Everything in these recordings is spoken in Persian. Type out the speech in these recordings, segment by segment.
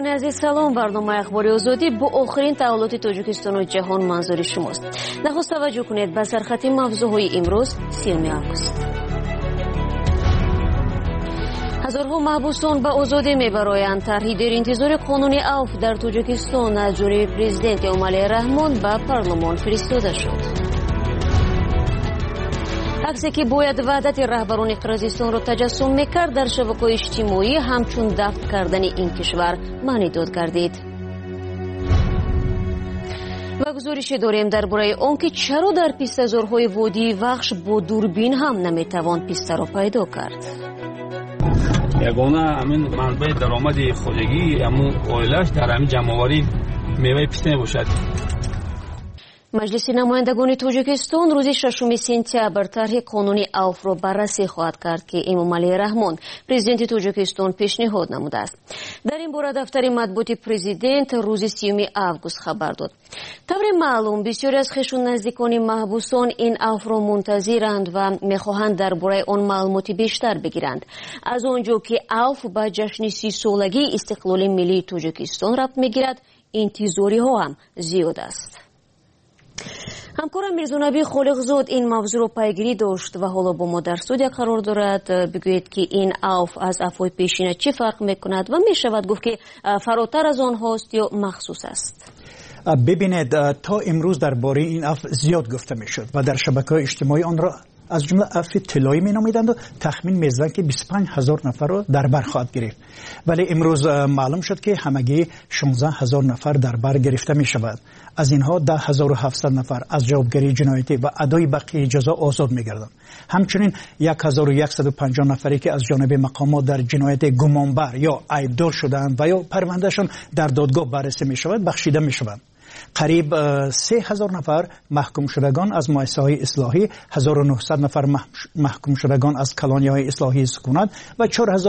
شنوندگان عزیز سلام. برنامه اخبار آزادی با آخرین تحولات تاجیکستان و جهان منظور شماست. نخست توجه کنید به سرخط موضوعهای امروز 30 آگوست. هزارها محبوسان به آزادی میبرایند. طرحی در انتظار قانون عفو در تاجیکستان از جانب پرزیدنت امالی رحمان به پارلمان فرستاده شد. عکسی که باید وحدت رهبران قرقیزستان را تجسم میکرد در شبکه‌های اجتماعی همچون دفن کردن این کشور معنی داد گردید. و گزارشی داریم درباره آنکه چرا در پیسته‌زارهای وادی وحش با دوربین هم نمیتوان پیسته را پیدا کرد. یگانه همین منبع درآمد خودگی همون عائله‌اش در همین جمع‌آوری میوه پیسته باشد. مجلس نمایندگان تاجیکستان روز 6 سپتامبر طرح قانونی عفو را بررسی خواهد کرد که امامعلی رحمان پرزیدنت تاجیکستان پیشنهاد نموده است. در این باره دفتر مطبوعات پرزیدنت روز 30 آگوست خبر داد. طور معلوم بسیاری از خویشون نزدیکان محبوسان این عفو را منتظرند و میخواهند درباره آن معلومات بیشتر بگیرند. از آنجا که عفو به جشن 30 سالگی استقلال ملی تاجیکستان ربط میگیرد، انتظاری ها هم زیاد است. همکارم میرزانبی خالقزاد این موضوع را پیگیری داشت و حالا با ما در استودیو قرار دارد. بگویید که این عفو از عفوی پیشینه چی فرق میکند و میشود گفت که فراتر از آن هاست یا مخصوص است؟ ببینید، تا امروز درباره این عفو زیاد گفته میشد و در شبکه‌های اجتماعی آن را از جمله عفو طلایی می نامیدند و تخمین می‌زدند که 25,000 نفر را در بر خواهد گرفت. ولی امروز معلوم شد که همگی 16,000 نفر در بر گرفته می شود. از اینها 10,700 نفر از جوابگری جنایتی و ادای بقیه جزا آزاد می گردند. همچنین 1,150 نفری که از جانب مقامات در جنایت گمانبر یا عیبدار شدند و یا پروندهشان در دادگاه بررسی می شود بخشیده می شوند. قریب 3,000 نفر محکوم شدگان از مؤسسه‌های اصلاحی، 1,900 نفر محکوم شدگان از کلانی‌های اصلاحی سکونت و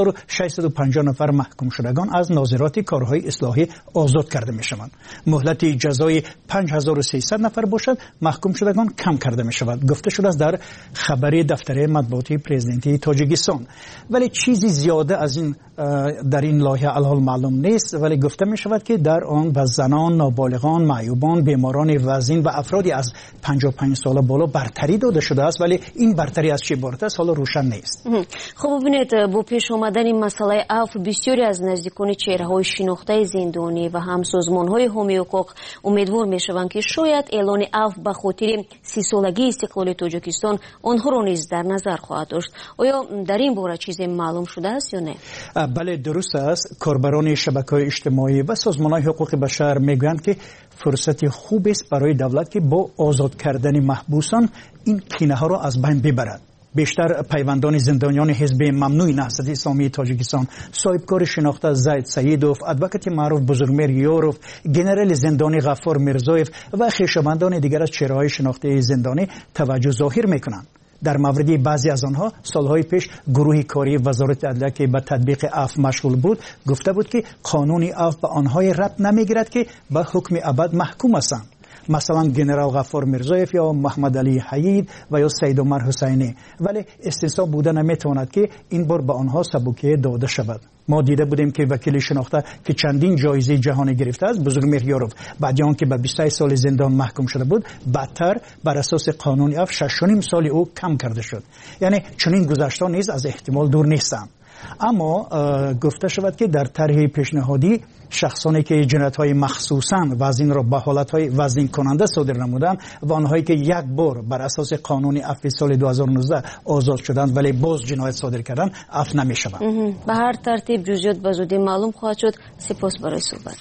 4,650 نفر محکوم شدگان از ناظرات کارهای اصلاحی آزاد کرده می‌شوند. مهلت جزای 5,300 نفر باشد محکوم شدگان کم کرده می‌شود. گفته شده است در خبری دفتر مطبوعاتی پرزیدنتی تاجیکستان. ولی چیزی زیاده از این در این لایحه الحال معلوم نیست، ولی گفته می‌شود که در آن به زنان، نابالغان، معیوبان، بیماران وزین و افرادی از 55 سال بالا برتری داده شده است، ولی این برتری از چه عبارت است حالا روشن نیست. خب ببینید، با پیش آمدن مسئله عفو بسیاری از نزدیکان چهره‌های شناخته زندانی و هم سازمان‌های حقوقی حقوق امیدوار می‌شوند که شاید اعلان عفو به خاطر 30 سالگی استقلال تاجیکستان آنها را نیز در نظر خواهد داشت. آیا در این باره چیزی معلوم شده است یا نه؟ بله، درست است. کاربران شبکه‌های اجتماعی و سازمان‌های حقوق بشر میگویند که فرصت خوب است برای دولت که با آزاد کردن محبوسان این کینه‌ها را از بین ببرد. بیشتر پیوندان زندانیان حزب ممنوع نهضت اسلامی تاجیکستان، صاحبکار شناخته زید سیدوف، ادوکات معروف بزرگمیر یوروف، گنرال زندانی غفار میرزایف و خویشاوندان دیگر از چهره‌های شناخته زندانی توجه ظاهر می‌کنند. در مورد بعضی از آنها سالهای پیش گروه کاری وزارت عدلیه که به تطبیق عفو مشغول بود گفته بود که قانون عفو به آنهای ربط نمیگیرد که به حکم ابد محکوم هستند. مثلا گنرال غفار میرزایف یا محمد علی حیید و یا سید عمر حسینی، ولی استثنا بوده نمیتواند که این بار به آنها سبوکیه داده شود. ما دیده بودیم که وکیل شناخته که چندین جایزه جهانی گرفته است، بزرگمیر یوروف، بعد آن که به 28 سال زندان محکوم شده بود، بعدتر بر اساس قانون عفو 6.5 سال او کم کرده شد. یعنی چنین گذشته‌ها نیز از احتمال دور نیستند. اما گفته شود که در طرح پیشنهادی شخصانی که جنایت‌های مخصوصاً وزین را به حالت‌های وزین کننده صادر نمودند و آنهایی که یک بار بر اساس قانون عفو سال 2019 آزاد شدند ولی باز جنایت صادر کردند عفو نمی‌شوند. به هر ترتیب جزئیات به زودی معلوم خواهد شد. سپاس برای صحبت.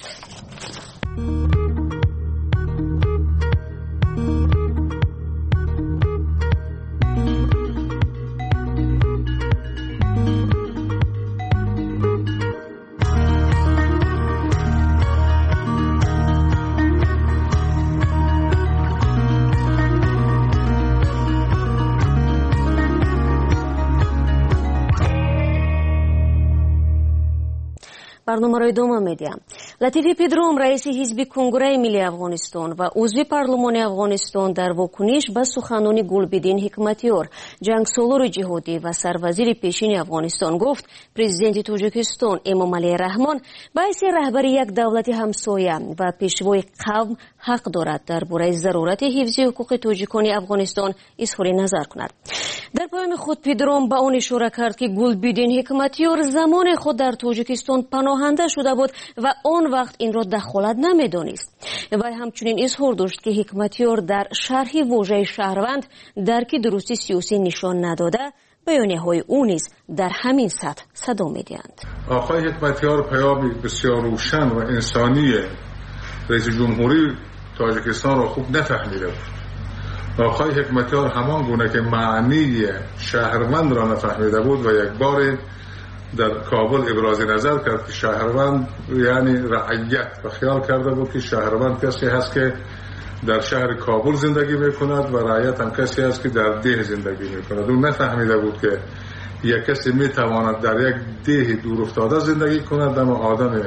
برنامه را ادامه میدیم. لطیف پدروم رئیس حزب کنگره ملی افغانستان و عضو پارلمان افغانستان در واکنش به سخنان گلبدین حکمتیار جنگسالار جهادی و سروزیر پیشین افغانستان گفت پرزیدنت تاجیکستان امامعلی رحمان باعث رهبری یک دولت همسایه و پیشوای قوم حق دارد درباره ضرورت حفظ حقوق تاجیکان افغانستان اظهار نظر کند. در پیام خود پدروم به آن اشاره کرد که گلبدین حکمتیار زمان خود در تاجیکستان پناهنده شده بود و آن وقت این را دخالت نمی‌دانست. و همچنین اظهار داشت که حکمتیار در شرح واژه شهروند درک درستی سیاسی نشان نداده، بیانیه‌های او نیز در همین سطح صدا می‌دهند. آقای حکمتیار پیامی بسیار روشن و انسانی رئیس جمهوری تاجیکستان را خوب نفهمیده بود. آقای حکمتیار همان گونه که معنی شهروند را نفهمیده بود و یک بار در کابل ابراز نظر کرد که شهروند یعنی رعیت و خیال کرده بود که شهروند کسی هست که در شهر کابل زندگی میکند و رعیت هم کسی هست که در ده زندگی میکند. اون نفهمیده بود که یک کسی میتواند در یک ده دور افتاده زندگی کند اما آدم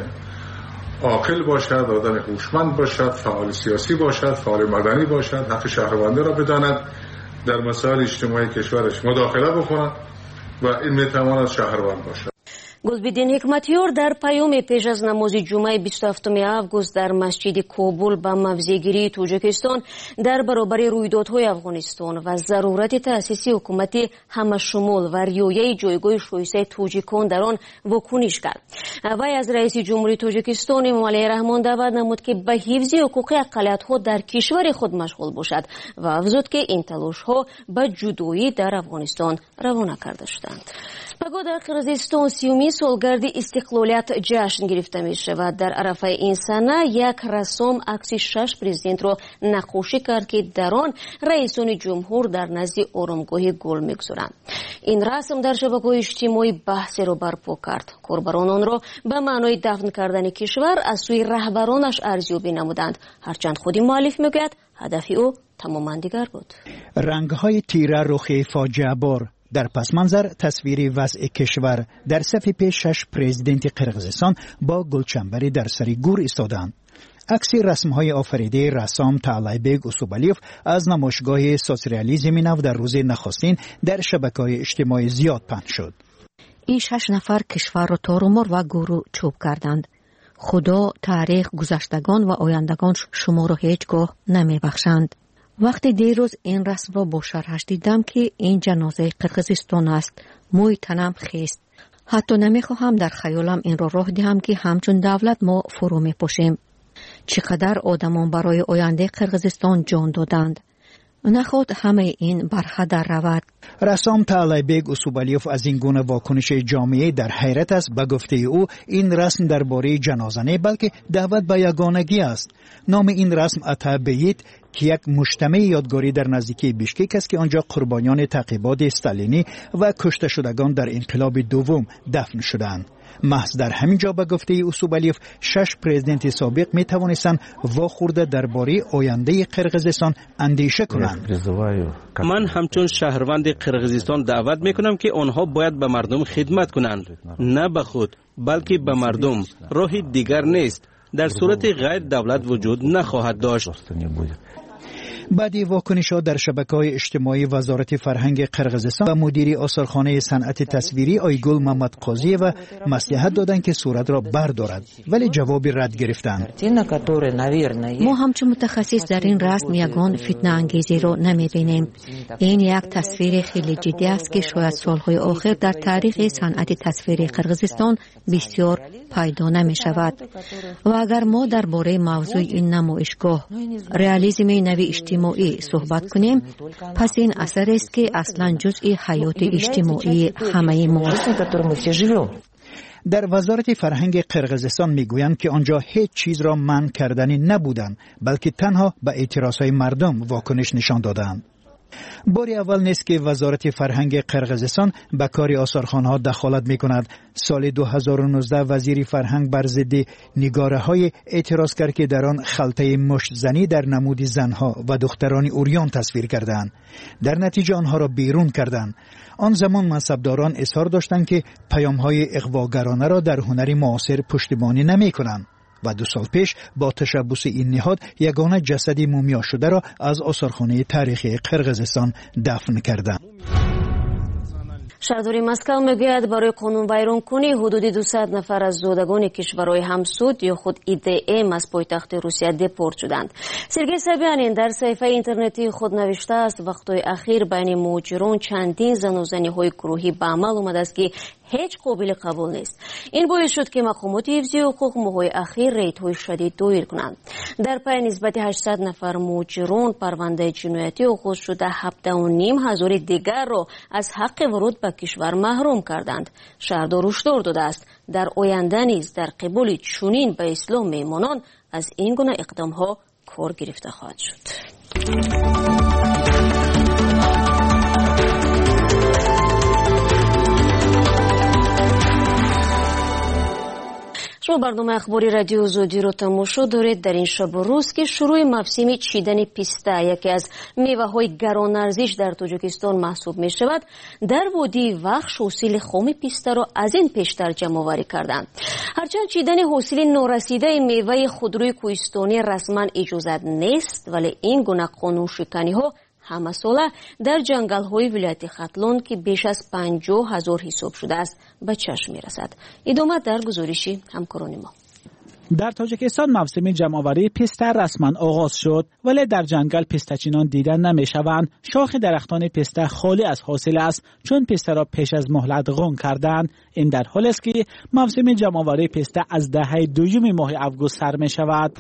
عاقل باشد، آدم هوشمند باشد، فعال سیاسی باشد، فعال مدنی باشد، حق شهرونده را بداند، در مسائل اجتماعی کشورش مداخله بکند و این میتواند شهروند باشد. گلبدین حکمتیار در پیام پیش از نماز جمعه 27 آگوست در مسجد کابل به موضع‌گیری تاجیکستان در برابر رویدادهای افغانستان و ضرورت تأسیس حکومت همه‌شمول و رعایت جایگاه شایسته تاجیکان در آن واکنش کرد. وی از رئیس جمهوری تاجیکستان امامعلی رحمان دعوت نمود که به حفظ حقوق اقلیت‌ها در کشور خود مشغول باشد و افزود که این تلاش‌ها به جدایی در افغانستان روانه کرده شدند. پگاه در قرقیزستان 30 سالگرد استقلالیت جشن گرفته می شود. در عرفه این سنه یک رسام عکس 6 پرزیدنت را نقاشی کرد که در آن رئیسان جمهور در نزد آرامگاه گل می‌گذارند. این رسم در شبکه‌های اجتماعی بحث را برپا کرد. کاربران آن را به معنای دفن کردن کشور از سوی رهبرانش ارزیابی نمودند. هرچند خودی مؤلف میگوید هدف او تماما دیگر بود. رنگ‌های تیره رخ فاجعه بار در پس منظر تصویر وضع کشور در صف پیش 6 پرزیدنت قرقیزستان با گلچنبری در سر گور ایستادند. عکس رسم‌های آفریده رسام تعالیبگ اوسوبالیف از نمایشگاه سوسیالیسم نو در روز نخستین در شبکه‌های اجتماعی زیاد پخش شد. این 6 نفر کشور را تارومار و گورو چوب کردند. خدا، تاریخ، گذشتگان و آیندگان شما را هیچگاه نمی‌بخشند. وقتی دیروز این رسم را با شرحش دیدم که این جنازه قرقیزستان است، موی تنم خیست. حتی نمیخواهم در خیالم این را راه دهم که همچون دولت ما فرو میپوشیم. چقدر آدمان برای آینده قرقیزستان جان دادند. نخود همه این برهدر رود. رسام تعالیبگ اوسوبالیف از این گونه واکنش جامعه در حیرت است. به گفته او این رسم درباره جنازه نه بلکه دعوت به یگانگی است. نام این رسم اتابیت که یک مجتمع یادگاری در نزدیکی بیشکک است که آنجا قربانیان تعقیبات استالینی و کشته شدگان در انقلاب دوم دفن شدند. محض در همین جا به گفته اوسوبالیف 6 پرزیدنت سابق می توانستند واخورده درباره آینده قرقیزستان اندیشه کنند. من همچون شهروند قرقیزستان دعوت می کنم که آنها باید به مردم خدمت کنند، نه به خود بلکه به مردم. راهی دیگر نیست. در صورت غیر دولت وجود نخواهد داشت. بعد واکنش‌ها در شبکه‌های اجتماعی وزارت فرهنگ قرقیزستان و مدیر آثارخانه صنعت تصویری آیگل محمد قاضی و مصلحت دادند که صورت را بردارد، ولی جواب رد گرفتند. ما همچون متخصص در این رسم یگان فتنه انگیزی را نمی‌بینیم. این یک تصویر خیلی جدی است که شاید سالهای آخر در تاریخ صنعت تصویری قرقیزستان بسیار پیدا نمی‌شود. و اگر ما درباره موضوع این نمایشگاه رئالیسم نوی اجتماعی صحبت کنیم، پس این اثر است که اصلا جزئی حیات اجتماعی همه ما است. در وزارت فرهنگ قرقیزستان میگویند که آنجا هیچ چیز را منع کردنی نبودند، بلکه تنها به اعتراضهای مردم واکنش نشان دادند. بار اول نیست که وزارت فرهنگ قرقیزستان به کار آثارخوانه‌ها دخالت می‌کند. سال 2019 وزیر فرهنگ بر ضد نگاره‌های اعتراض کرد که در آن خلطه مشت زنی در نمود زنها و دختران اوریان تصویر کردند. در نتیجه آنها را بیرون کردند. آن زمان منصبداران اصرار داشتند که پیام‌های اغواگرانه را در هنر معاصر پشتیبانی نمی‌کنند. و 2 سال پیش با تشبث این نهاد یگانه جسد مومیا شده را از آثارخانه تاریخی قرقیزستان دفن کردند. شهرداری مسکو میگوید برای قانون ویرانکنی حدود 200 نفر از زادگان کشورهای همسود یا خود ایدم از پایتخت روسیه دپورت شدند. سرگئی سابیانین در صفحه اینترنتی خود نوشته است وقتهای اخیر بین مهاجران چندین زن و زنی‌های گروهی به عمل آمده است که هیچ قابل قبول نیست. این باعث شد که مقامات حفظی حقوق ماه‌های اخیر ریدهای شدید دایر کنند. در پی نسبت 800 نفر مهاجران پرونده جنایتی آغاز شده 7,500 دیگر را از حق ورود به کشور محروم کردند. شهردار هشدار داده است در آینده نیز در قبول چنین به اسلام میمانان از این گونه اقدام‌ها کار گرفته خواهد شد. شما برنامه اخباری رادیو آزادی رو تماشا دارید. در این شب و روز که شروع موسم چیدن پیسته یکی از میوه‌های گران‌ارزش در تاجیکستان محسوب می شود، در وادی وخش حاصل خام پیسته را از این پیشتر جمع‌آوری کردند. هرچند چیدن حاصل نارسیده میوه خودروی کوهستانی رسما اجازه نیست، ولی این گونه قانون شکنی‌ها همه ساله در جنگل‌های ولایت ختلون که بیش از 50,000 حساب شده است به چشم می‌رسد. ادامه در گزارشی همکاران ما. در تاجیکستان موسم جمع‌آوری پیسته رسما آغاز شد، ولی در جنگل پیسته‌چینان دیدن نمی‌شوند. شاخ درختان پیسته خالی از حاصل است چون پیسته را پیش از مهلت غون کردند. این در حالی است که موسم جمع‌آوری پیسته از دهه دوم ماه آگوست سر می‌شود.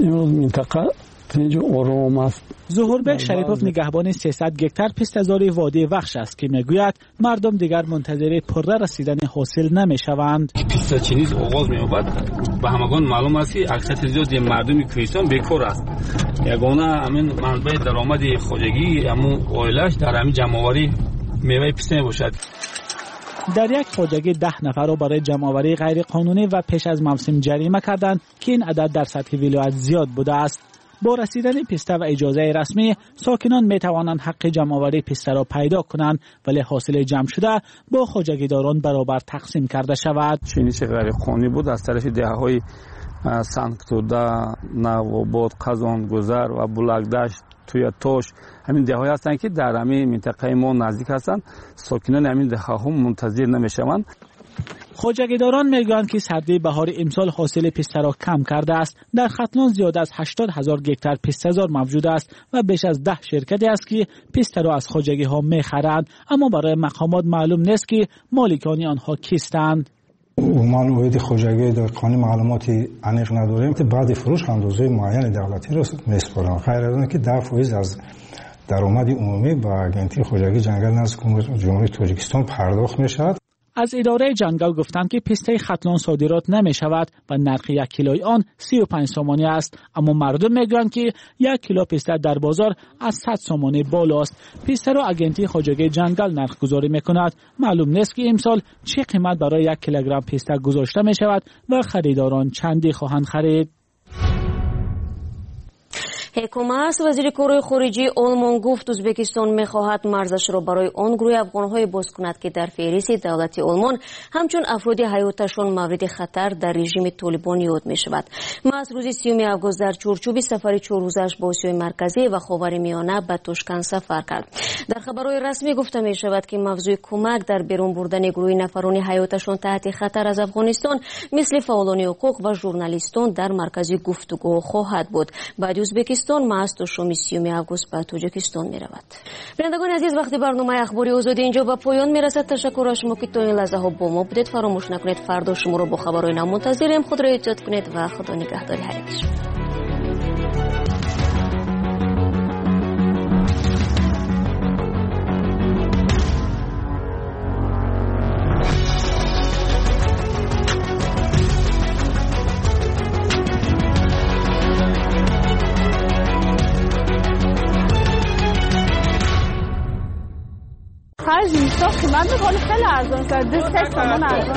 ظهوربک شریپوف نگهبان 300 هکتار پیسته‌زاری وادی وخش است که میگوید مردم دیگر منتظر پره رسیدن حاصل نمیشوند. پیسته‌چینی آغاز می‌یابد به همگان معلوم است که اکثریت زیادی مردم کوهستان بیکار است. یگانه همین منبع درآمد خودگی عائله‌اش در همین جمع‌آوری میوه پیسته باشد. در یک خودگی 10 نفر را برای جمع‌آوری غیر قانونی و پیش از موسم جریمه کردند که این عدد در سطح ولایت زیاد بوده است. با رسیدن پیسته و اجازه رسمی ساکنان می توانند حق جمع‌آوری پیسته را پیدا کنند، ولی حاصل جمع شده با خواجگیداران برابر تقسیم کرده شود. چینی چه غیر قانونی بود از طرف دهه‌های سنگتوده، نواباد، قزان گذر و بلگدشت توی توش همین دهه‌های هستند که در همین منطقه ما نزدیک هستند. ساکنان همین دهه‌ها منتظر نمی‌شوند. خواجگیداران میگویند که سردی بهار امسال حاصل پیسته را کم کرده است. در ختلون زیاد از 80,000 هکتار پیسته‌زار موجود است و بیش از 10 شرکتی است که پیسته را از خواجگی ها میخرند، اما برای مقامات معلوم نیست که مالکان آنها کیستند. عموما اوید خواجگی در قانون معلوماتی عمیق نداریم. بعد فروش اندازه معین دولتی را میسپارند. غیر از آن که 10% از درآمد عمومی به اگنتی خواجگی جنگل نزد جمهوری تاجیکستان پرداخت میشود. از اداره جنگل گفتند که پیسته ختلون صادرات نمی شود و نرخ 1 کیلوی آن 35 سومانی است، اما مردم میگویند که 1 کیلو پیسته در بازار از 100 سومانی بالاست. پیسته را اگنتی خواجگی جنگل نرخ گذاری میکند. معلوم نیست که امسال چه قیمت برای 1 کیلوگرم پیسته گذاشته می شود و خریداران چندی خواهند خرید. حکومت وزیر کارهای خارجی آلمان گفت ازبکستان می‌خواهد مرزش را برای آن گروه افغان‌های باز کند که در فهرست دولتی آلمان همچون افراد حیاتشان مورد خطر در رژیم طالبان یاد می‌شود. از روز 30 آگوست در چارچوب سفر 4 روزش به آسیای مرکزی و خاورمیانه به توشکند سفر کرد. در خبرهای رسمی گفته می‌شود که موضوع کمک در بیرون بردن گروه نفران حیاتشان تحت خطر از افغانستان مثل فعالان حقوق و ژورنالیستان در مرکز گفتگو خواهد بود. بعد ازبکستان ماست و شومی 30 آگوست به تاجیکستان می رود. بینندگان عزیز، وقتی برنامه اخباری آزادی اینجا به پایان می رسد. تشکر از شما که تا این لحظه ها با ما بودید. فراموش نکنید فردا شما رو با خبرهای نو منتظریم. خود را ایجاد کنید و خدا نگهدار هر یک. بعضی ساخت من به حال خیلی ارزان شد 2 تومان ارزان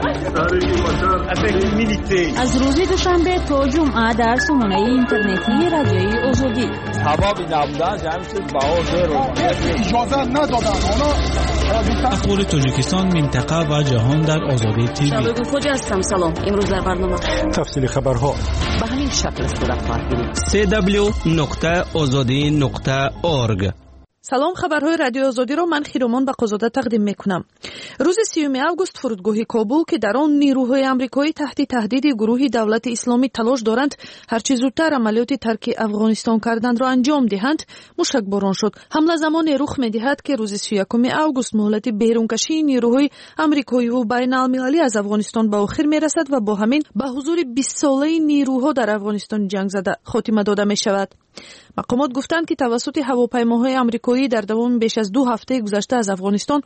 شد. از روز دوشنبه تا جمعه در سامانه اینترنتی رادیوی آزادی سبب نبودن جمع شد بها اجازه ندادن. اخبار تاجیکستان، منطقه و جهان در آزادی تیوی. شبگو خوجا هستم. سلام. امروز در برنامه تفصیل خبرها به همین شکل صورت خواهد گرفت. www.azadi.org. سلام، خبرهای رادیو آزادی را من خیرومان بقازاده تقدیم میکنم. روز 30 آگوست فرودگاه کابل که در آن نیروهای آمریکایی تحت تهدید گروه دولت اسلامی تلاش دارند هرچی زودتر عملیات ترک افغانستان کردن را انجام دهند، موشکباران شد. حمله زمانی رخ میدهد که روز 31 آگوست مهلت بیرونکشی نیروهای آمریکایی و بین المللی از افغانستان به آخر میرسد و با همین به حضور 20 ساله نیروها در افغانستان جنگ زده خاتمه داده می شود. مقامات گفتند که توسط هواپیماهای آمریکایی در دوام بیش از 2 هفته گذشته از افغانستان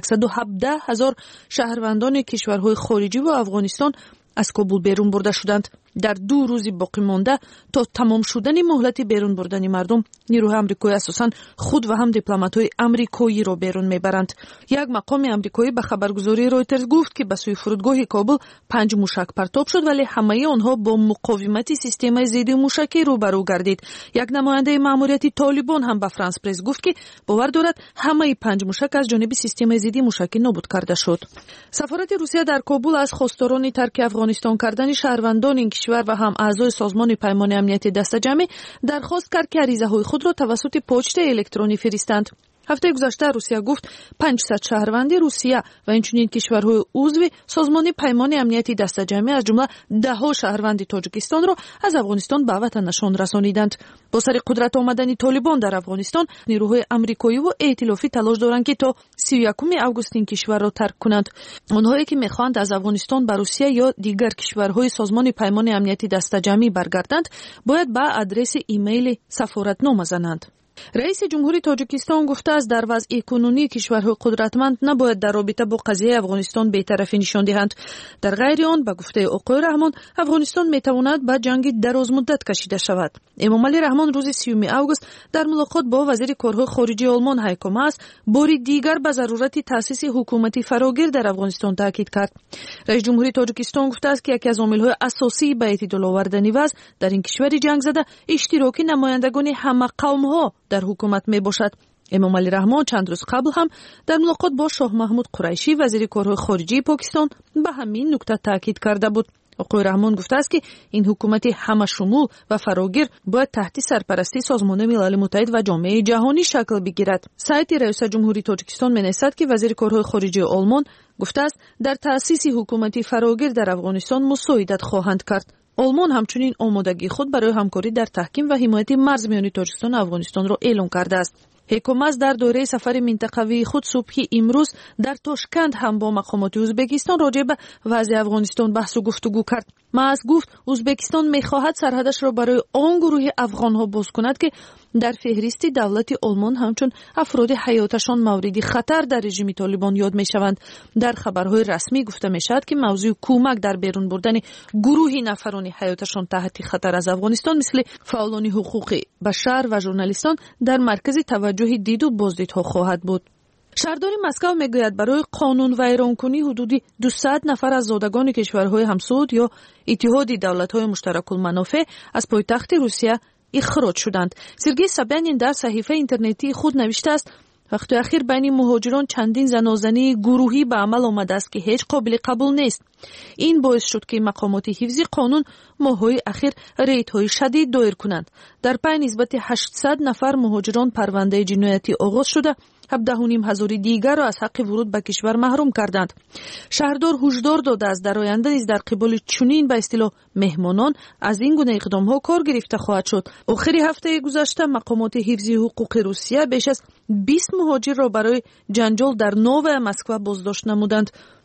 117,000 شهروندان کشورهای خارجی و افغانستان از کابل بیرون برده شدند. در 2 روز باقی مانده تا تمام شدن مهلت بیرون بردن مردم، نیروهای آمریکایی اساساً خود و هم دیپلمات‌های آمریکایی را بیرون میبرند. یک مقام آمریکایی به خبرگزاری رویترز گفت که به سوی فرودگاه کابل 5 موشک پرتاب شد، ولی همه آنها با مقاومت سیستم ضد موشکی روبرو گردید. یک نماینده ماموریت طالبان هم به فرانس پرس گفت که باور دارد همه 5 موشک از جانب سیستم ضد موشکی نابود کرده شد. سفارت روسیه در کابل از خواستاران ترک افغانستان کردن شهروندان این کشور و هم اعضای سازمان پیمان امنیتی دستجمعی درخواست کرد که عریضه‌های خود را توسط پست الکترونی فرستند. هفته گذشته روسیه گفت 500 شهروند روسیه و اینچنین کشورهای عضو سازمان پیمان امنیتی دستجمعی از جمله 10 شهروند تاجیکستان را از افغانستان به وطنشان رسانیدند. با سر قدرت آمدن طالبان در افغانستان، نیروهای آمریکایی و ائتلافی تلاش دارند که تا 31 آگوست این کشور را ترک کنند. آنهایی که می‌خواهند از افغانستان به روسیه یا دیگر کشورهای سازمان پیمان امنیتی دستجمعی برگردند، باید به آدرس ایمیل سفارتنامه زنند. رئیس جمهوری تاجیکستان گفته است در وضع کنونی کشورهای قدرتمند نباید در رابطه با قضیه افغانستان بی‌طرفی نشان دهند. در غیر آن به گفته آقای رحمان افغانستان میتواند به جنگ دراز مدت کشیده شود. امام علی رحمان روز 30 آگوست در ملاقات با وزیر کارهای خارجه آلمان هایکو ماس باری دیگر به ضرورت تأسیس حکومتی فراگیر در افغانستان تاکید کرد. رئیس جمهوری تاجیکستان گفته است که یکی از عامل‌های اساسی به اعتدال آوردن وضع در این کشور جنگ زده اشتراک نمایندگان همه قوم‌ها در حکومت می باشد. امام علی رحمان چند روز قبل هم در ملاقات با شاه محمود قریشی وزیر کارهای خارجه پاکستان به همین نکته تاکید کرده بود. آقای رحمان گفته است که این حکومت همه شمول و فراگیر باید تحت سرپرستی سازمان ملل متحد و جامعه جهانی شکل بگیرد. سایت رئیس جمهوری تاجیکستان می‌نویسد که وزیر کارهای خارجه آلمان گفته است در تأسیس حکومتی فراگیر در افغانستان مساعدت خواهند کرد. آلمان همچنین آمادگی خود برای همکاری در تحکیم و حمایت مرز میان تاجیکستان و افغانستان را اعلام کرده است. حکومت در دوره سفر منطقوی خود صبح امروز در تاشکند هم با مقامات ازبکستان راجع به وضع افغانستان بحث و گفتگو کرد. ماس گفت ازبکستان می‌خواهد سرحدش را برای آن گروه افغان‌ها باز کند که در فهرست دولت آلمان همچون افراد حیاتشان مورد خطر در رژیم طالبان یاد می‌شوند. در خبرهای رسمی گفته می‌شود که موضوع کمک در بیرون بردن گروهی نفرانی حیاتشان تحت خطر از افغانستان مثل فعالان حقوق بشر و ژورنالیستان در مرکز توجه دید و بازدیدها خواهد بود. شهردار مسکو میگوید برای قانون ویرانکنی حدودی 200 نفر از زادگان کشورهای همسود یا اتحاد دولت‌های مشترک المنافع از پایتخت روسیه اخراج شدند. سرگئی سابیانین در صحیفه اینترنتی خود نوشته است وقت اخیر بین مهاجران چندین زنازنی گروهی به عمل آمده است که هیچ قابل قبول نیست. این باعث شد که مقامات حفظی قانون ماه‌های اخیر ریدهای شدید دایر کنند. در پی نسبت 800 نفر مهاجران پرونده جنایتی آغاز شده 17,500 دیگر را از حق ورود به کشور محروم کردند. شهردار هشدار داده است در آینده نیز در قبال چنین به اصطلاح مهمانان از این گونه اقدام‌ها کار گرفته خواهد شد. آخر هفته گذشته مقامات حفظی حقوق روسیه بیش از 20 مهاجر را برای جنجال در نو مسکو بازداشت نمودند.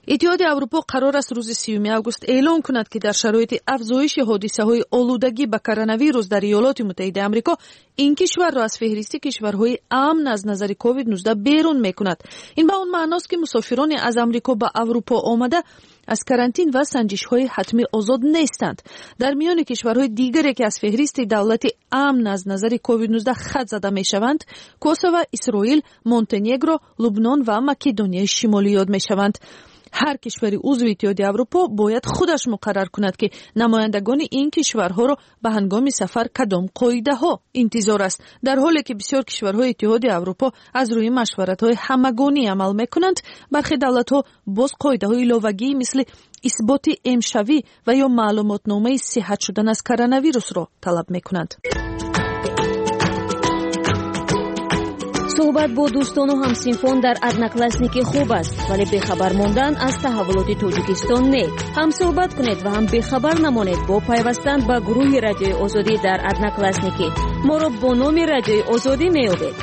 اتحاد اروپا قرار است روز 30 آگوست اعلام کند که در شرایط افزایش حادثه‌های آلودگی به کرونا ویروس در ایالات متحده آمریکا این کشور را از فهرست کشورهای امن از نظر کووید 19 بیرون میکند. این به اون معناست که مسافران از آمریکا به اروپا آمده از کرانتین و سنجش‌های حتمی آزاد نیستند. در میان کشورهای دیگری که از فهرست دولت امن از نظر کووید 19 خط زده میشوند، کوسوو، اسرائیل، مونتنگرو، لبنان و مقدونیای شمالی یاد میشوند. هر کشوری عضو اتحاد اروپا باید خودش مقرر کند که نمایندگان این کشورها را به هنگام سفر کدام قاعده ها انتظار است، در حالی که بسیار کشورهای اتحاد اروپا از روی مشورت های همگانی عمل میکنند. برخی دولت ها باز قاعده های ایلاوگی مثل اثبات امشوی و یا معلومات نامه صحت شدن از کرونا ویروس را طلب میکنند. صحبت با دوستان و همسینفان در ادناکلاسنیکی خوب است، ولی بخبر ماندن از تحولات تاجیکستان نه. هم صحبت کنید و هم بخبر نمانید با پیوستن به گروه رادیوی آزادی در ادناکلاسنیکی. ما را با نام رادیوی آزادی میابید.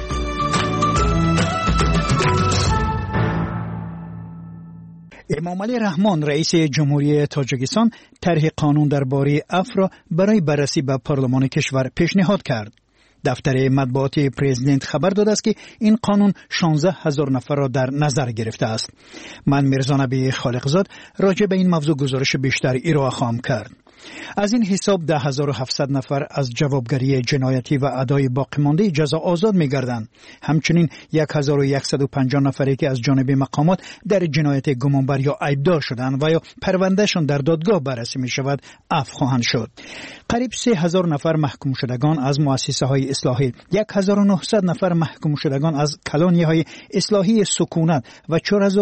امامعلی رحمان رئیس جمهوری تاجیکستان طرح قانون درباره عفو را برای بررسی به پارلمان کشور پیشنهاد کرد. دفتر مطبوعات پرزیدنت خبر داده است که این قانون 16,000 نفر را در نظر گرفته است. من میرزا نبی خالقزاد راجع به این موضوع گزارش بیشتر ارائه خواهم کرد. از این حساب 10,700 نفر از جوابگری جنایتی و ادای باقی مانده جزا آزاد می‌گردند. همچنین 1,150 نفری که از جانب مقامات در جنایت گمانبر یا عیبدار شدند و یا پروندهشان در دادگاه بررسی می‌شود عفو خواهند شد. قریب 3,000 نفر محکوم شدگان از مؤسسه‌های اصلاحی، 1,900 نفر محکوم شدگان از کلانی‌های اصلاحی سکونت و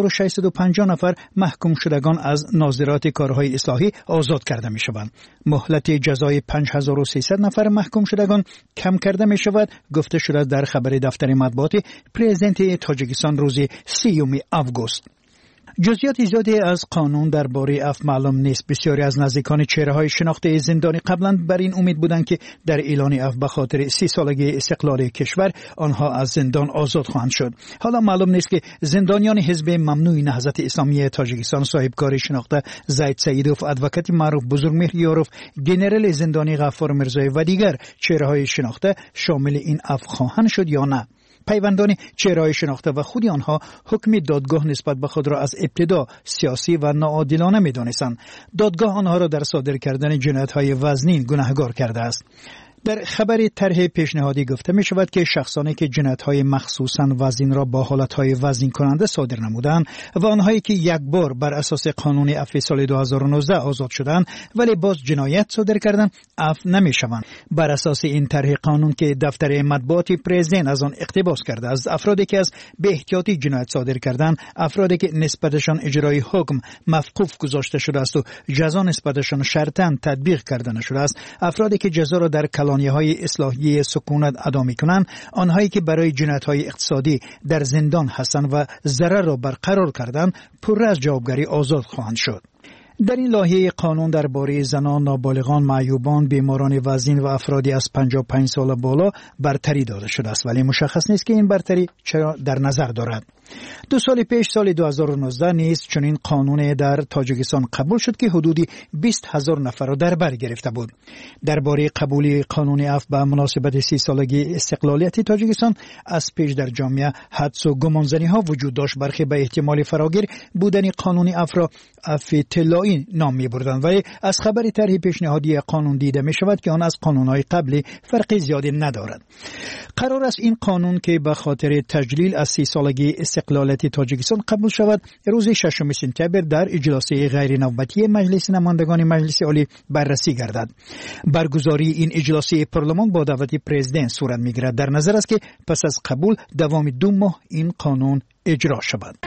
4,650 نفر محکوم شدگان از ناظرات کارهای اصلاحی آزاد کرده می‌شوند. مهلت جزای 5,300 نفر محکوم شدگان کم کرده می شود، گفته شده در خبر دفتر مطبوعات پرزیدنت تاجیکستان روز 30 آگوست. جزئیات زیادی از قانون درباره عفو معلوم نیست. بسیاری از نزدیکان چهره‌های شناخته زندانی قبلا بر این امید بودند که در اعلان عفو به خاطر 30 سالگی استقلال کشور آنها از زندان آزاد خواهند شد. حالا معلوم نیست که زندانیان حزب ممنوع نهضت اسلامی تاجیکستان، صاحبکار شناخته زید سیدوف، ادوکات معروف بزرگمهر یاروف، گنرال زندانی غفار مرزایی و دیگر چهره‌های شناخته شامل این عفو خواهند شد یا نه. پیوندان چهره‌های شناخته و خود آنها حکم دادگاه نسبت به خود را از ابتدا سیاسی و ناعادلانه می‌دانستند. دادگاه آنها را در صادر کردن جنایت‌های وزنین گناهکار کرده است. در خبر طرح پیشنهادی گفته می شود که شخصانی که جنایت‌های مخصوصاً وزین را با حالت‌های وزین کننده صادر نمودند و آنهایی که یک بار بر اساس قانون عفو سال 2019 آزاد شدند ولی باز جنایت صادر کردند عفو نمی‌شوند. بر اساس این طرح قانون که دفتر مطبوعات پرزیدنت از آن اقتباس کرده است، افرادی که از بی احتیاطی جنایت صادر کردند، افرادی که نسبتشان اجرای حکم موقوف گذاشته شده است و جزا نسبتشان شرطاً تطبیق کرده نشده است، افرادی که جزا را در کلانی‌های اصلاحی سکونت ادا می‌کنند، آنهایی که برای جنایت‌های اقتصادی در زندان هستند و ضرر را برقرار کردند، پر از جوابگری آزاد خواهند شد. در این لایحه قانون درباره زنان، نابالغان، معیوبان، بیماران وزین و افرادی از 55 سال بالا برتری داده شده است، ولی مشخص نیست که این برتری چرا در نظر دارد. 2 سال پیش، سال 2019 نیز چنین قانون در تاجیکستان قبول شد که حدودی 20,000 نفر را در بر گرفته بود. درباره قبولی قانون عفو به مناسبت 30 سالگی استقلالیت تاجیکستان از پیش در جامعه حدس و گمانزنی ها وجود داشت. برخی به احتمال فراگیر بودن قانون عفو را عفو طلایی نام می‌بردند، ولی از خبر طرح پیشنهادی قانون دیده می شود که آن از قانون‌های قبلی فرق زیادی ندارد. قرار است این قانون که به خاطر تجلیل از 30 سالگی استقلالیت تاجیکستان قبول شود، روز 6 سپتامبر در اجلاس غیر نوبتی مجلس نمایندگان مجلس عالی بررسی گردد. برگزاری این اجلاس پارلمان با دعوت پرزیدنت صورت می‌گیرد. در نظر است که پس از قبول دوام 2 ماه این قانون اجرا شود.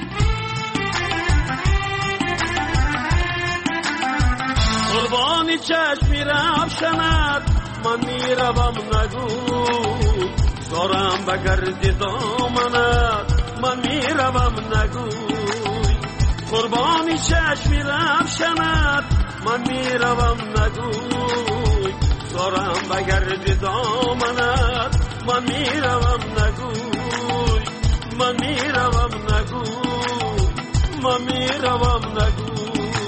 قربانی چشمی روشنت من میروم نگو، زارم بگردی دامنت من میروم نگو. قربانی چشمی روشنت من میروم نگو، زارم بگردی دامنت من میروم نگو، من میروم نگو، من من میروم نگوی.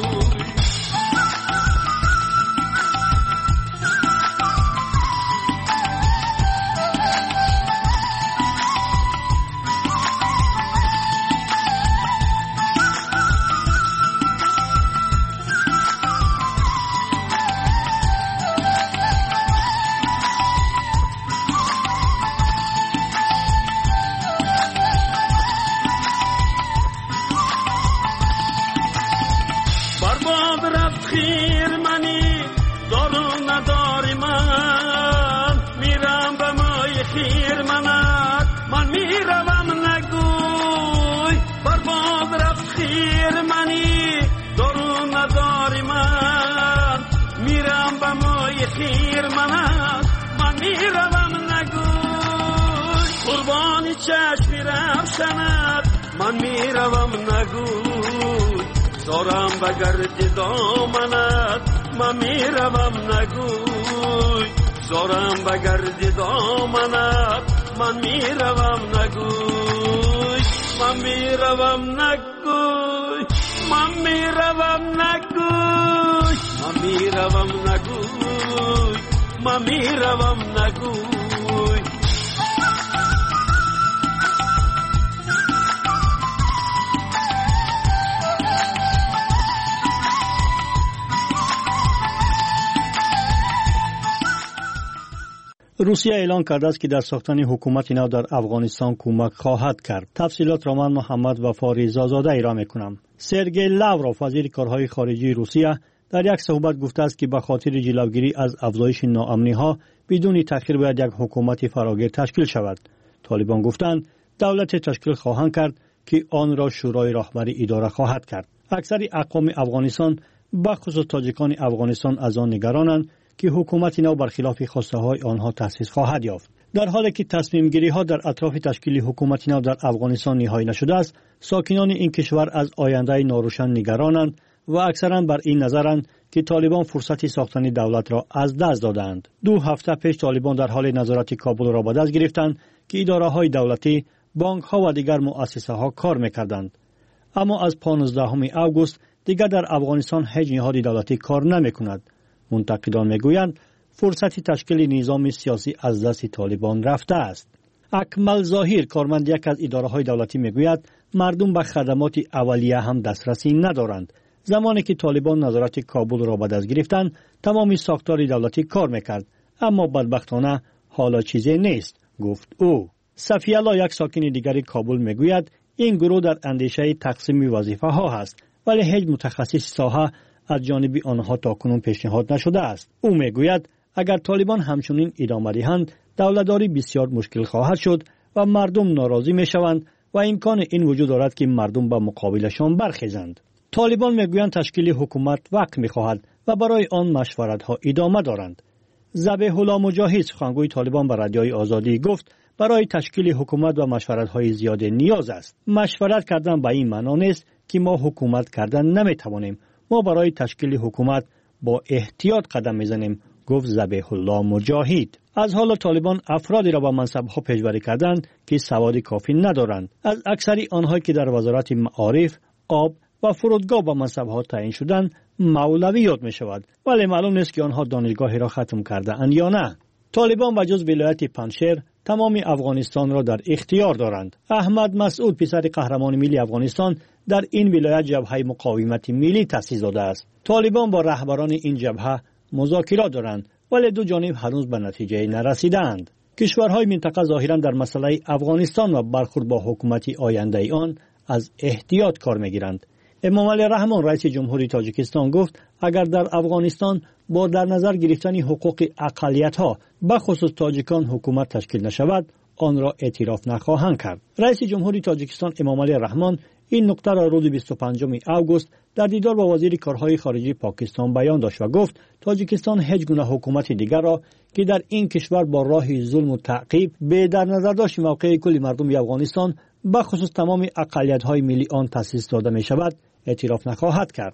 خیر منی دارو نداری من میرم به مای خیر منت من میروم نگوی برباد رفت خیر منی دارو نداری من میرم به مای خیر منت من میروم نگوی قربانی چشمی روشنت من میروم نگوی دارم بگرد دامنت من میروم نگوی دارم بگرد دامنت من میروم نگوی من میروم نگوی من میروم نگوی من میروم نگوی من میروم نگوی. روسیه اعلان کرده است که در ساختن حکومت نو در افغانستان کمک خواهد کرد. تفصیلات را من محمد وفا رضازاده ارائه می‌کنم. سرگئی لاوروف وزیر کارهای خارجی روسیه در یک صحبت گفته است که به خاطر جلوگیری از افزایش ناامنی‌ها بدون تأخیر باید یک حکومت فراگیر تشکیل شود. طالبان گفتند دولت تشکیل خواهند کرد که آن را شورای راهبری اداره خواهد کرد. اکثر اقوام افغانستان بخصوص تاجیکان افغانستان از آن نگرانند که حکومت نو برخلاف خواسته های آنها تأسیس خواهد یافت. در حالی که تصمیم گیری ها در اطراف تشکیل حکومت نو در افغانستان نهایی نشده است، ساکنان این کشور از آینده ناروشن نگرانند و اکثرا بر این نظرند که طالبان فرصت ساختن دولت را از دست دادند. 2 هفته پیش طالبان در حال نظارت کابل را به دست گرفتند که اداره های دولتی، بانک ها و دیگر مؤسسه ها کار می‌کردند. اما از 15 اوگوست دیگر در افغانستان هیچ نهاد دولتی کار نمی‌کند. منتقدان میگویند فرصت تشکیل نظام سیاسی از دست طالبان رفته است. اکمل ظاهر کارمند یک از اداره‌های دولتی میگوید مردم به خدمات اولیه هم دسترسی ندارند. زمانی که طالبان نظارت کابل را به دست گرفتند تمام ساختار دولتی کار میکرد، اما بدبختانه حالا چیزی نیست، گفت او. صفیه الله یک ساکن دیگری کابل میگوید این گروه در اندیشه تقسیم وظیفه ها است، ولی هیچ متخصص ساحه از جانب آنها تاکنون پیشنهاد نشده است. او میگوید اگر طالبان همچنین ادامه دهند دولتداری بسیار مشکل خواهد شد و مردم ناراضی میشوند و امکان این وجود دارد که مردم به مقابلشان برخیزند. طالبان میگویند تشکیل حکومت وقت میخواهد و برای آن مشورت ها ادامه دارند. ذبیح الله مجاهد سخنگوی طالبان به رادیوی آزادی گفت برای تشکیل حکومت و مشورت های زیاد نیاز است. مشورت کردن به این معنا نیست که ما حکومت کردن نمیتوانیم. ما برای تشکیل حکومت با احتیاط قدم میزنیم، گفت ذبیح الله مجاهد. از حال طالبان افرادی را به منصب‌ها پیشبری کردند که سواد کافی ندارند. از اکثری آنهایی که در وزارت معارف، آب و فرودگاه به منصب‌ها تعیین شدند مولوی یاد می شود، ولی معلوم نیست که آنها دانشگاهی را ختم کرده اند یا نه. طالبان و جز ولایت پنجشیر تمام افغانستان را در اختیار دارند. احمد مسعود پسر قهرمان ملی افغانستان در این ولایت جبهه مقاومت ملی تأسیس داده است. طالبان با رهبران این جبهه مذاکرات دارند، ولی دو جانب هنوز به نتیجه نرسیدند. کشورهای منطقه ظاهرا در مسئله افغانستان و برخورد با حکومت آینده آن از احتیاط کار میگیرند. امامعلی رحمان رئیس جمهوری تاجیکستان گفت اگر در افغانستان با در نظر گرفتن حقوق اقلیت‌ها به خصوص تاجیکان حکومت تشکیل نشود آن را اعتراف نخواهند کرد. رئیس جمهوری تاجیکستان امامعلی رحمان این نکته را روز 25 اوگوست در دیدار با وزیر کارهای خارجی پاکستان بیان داشت و گفت تاجیکستان هیچ گونه حکومت دیگر را که در این کشور با راه ظلم و تعقیب به در نظر داشت موقع کل مردم افغانستان به خصوص تمام اقلیت‌های ملی آن تأسیس داده می شود اعتراف نخواهد کرد.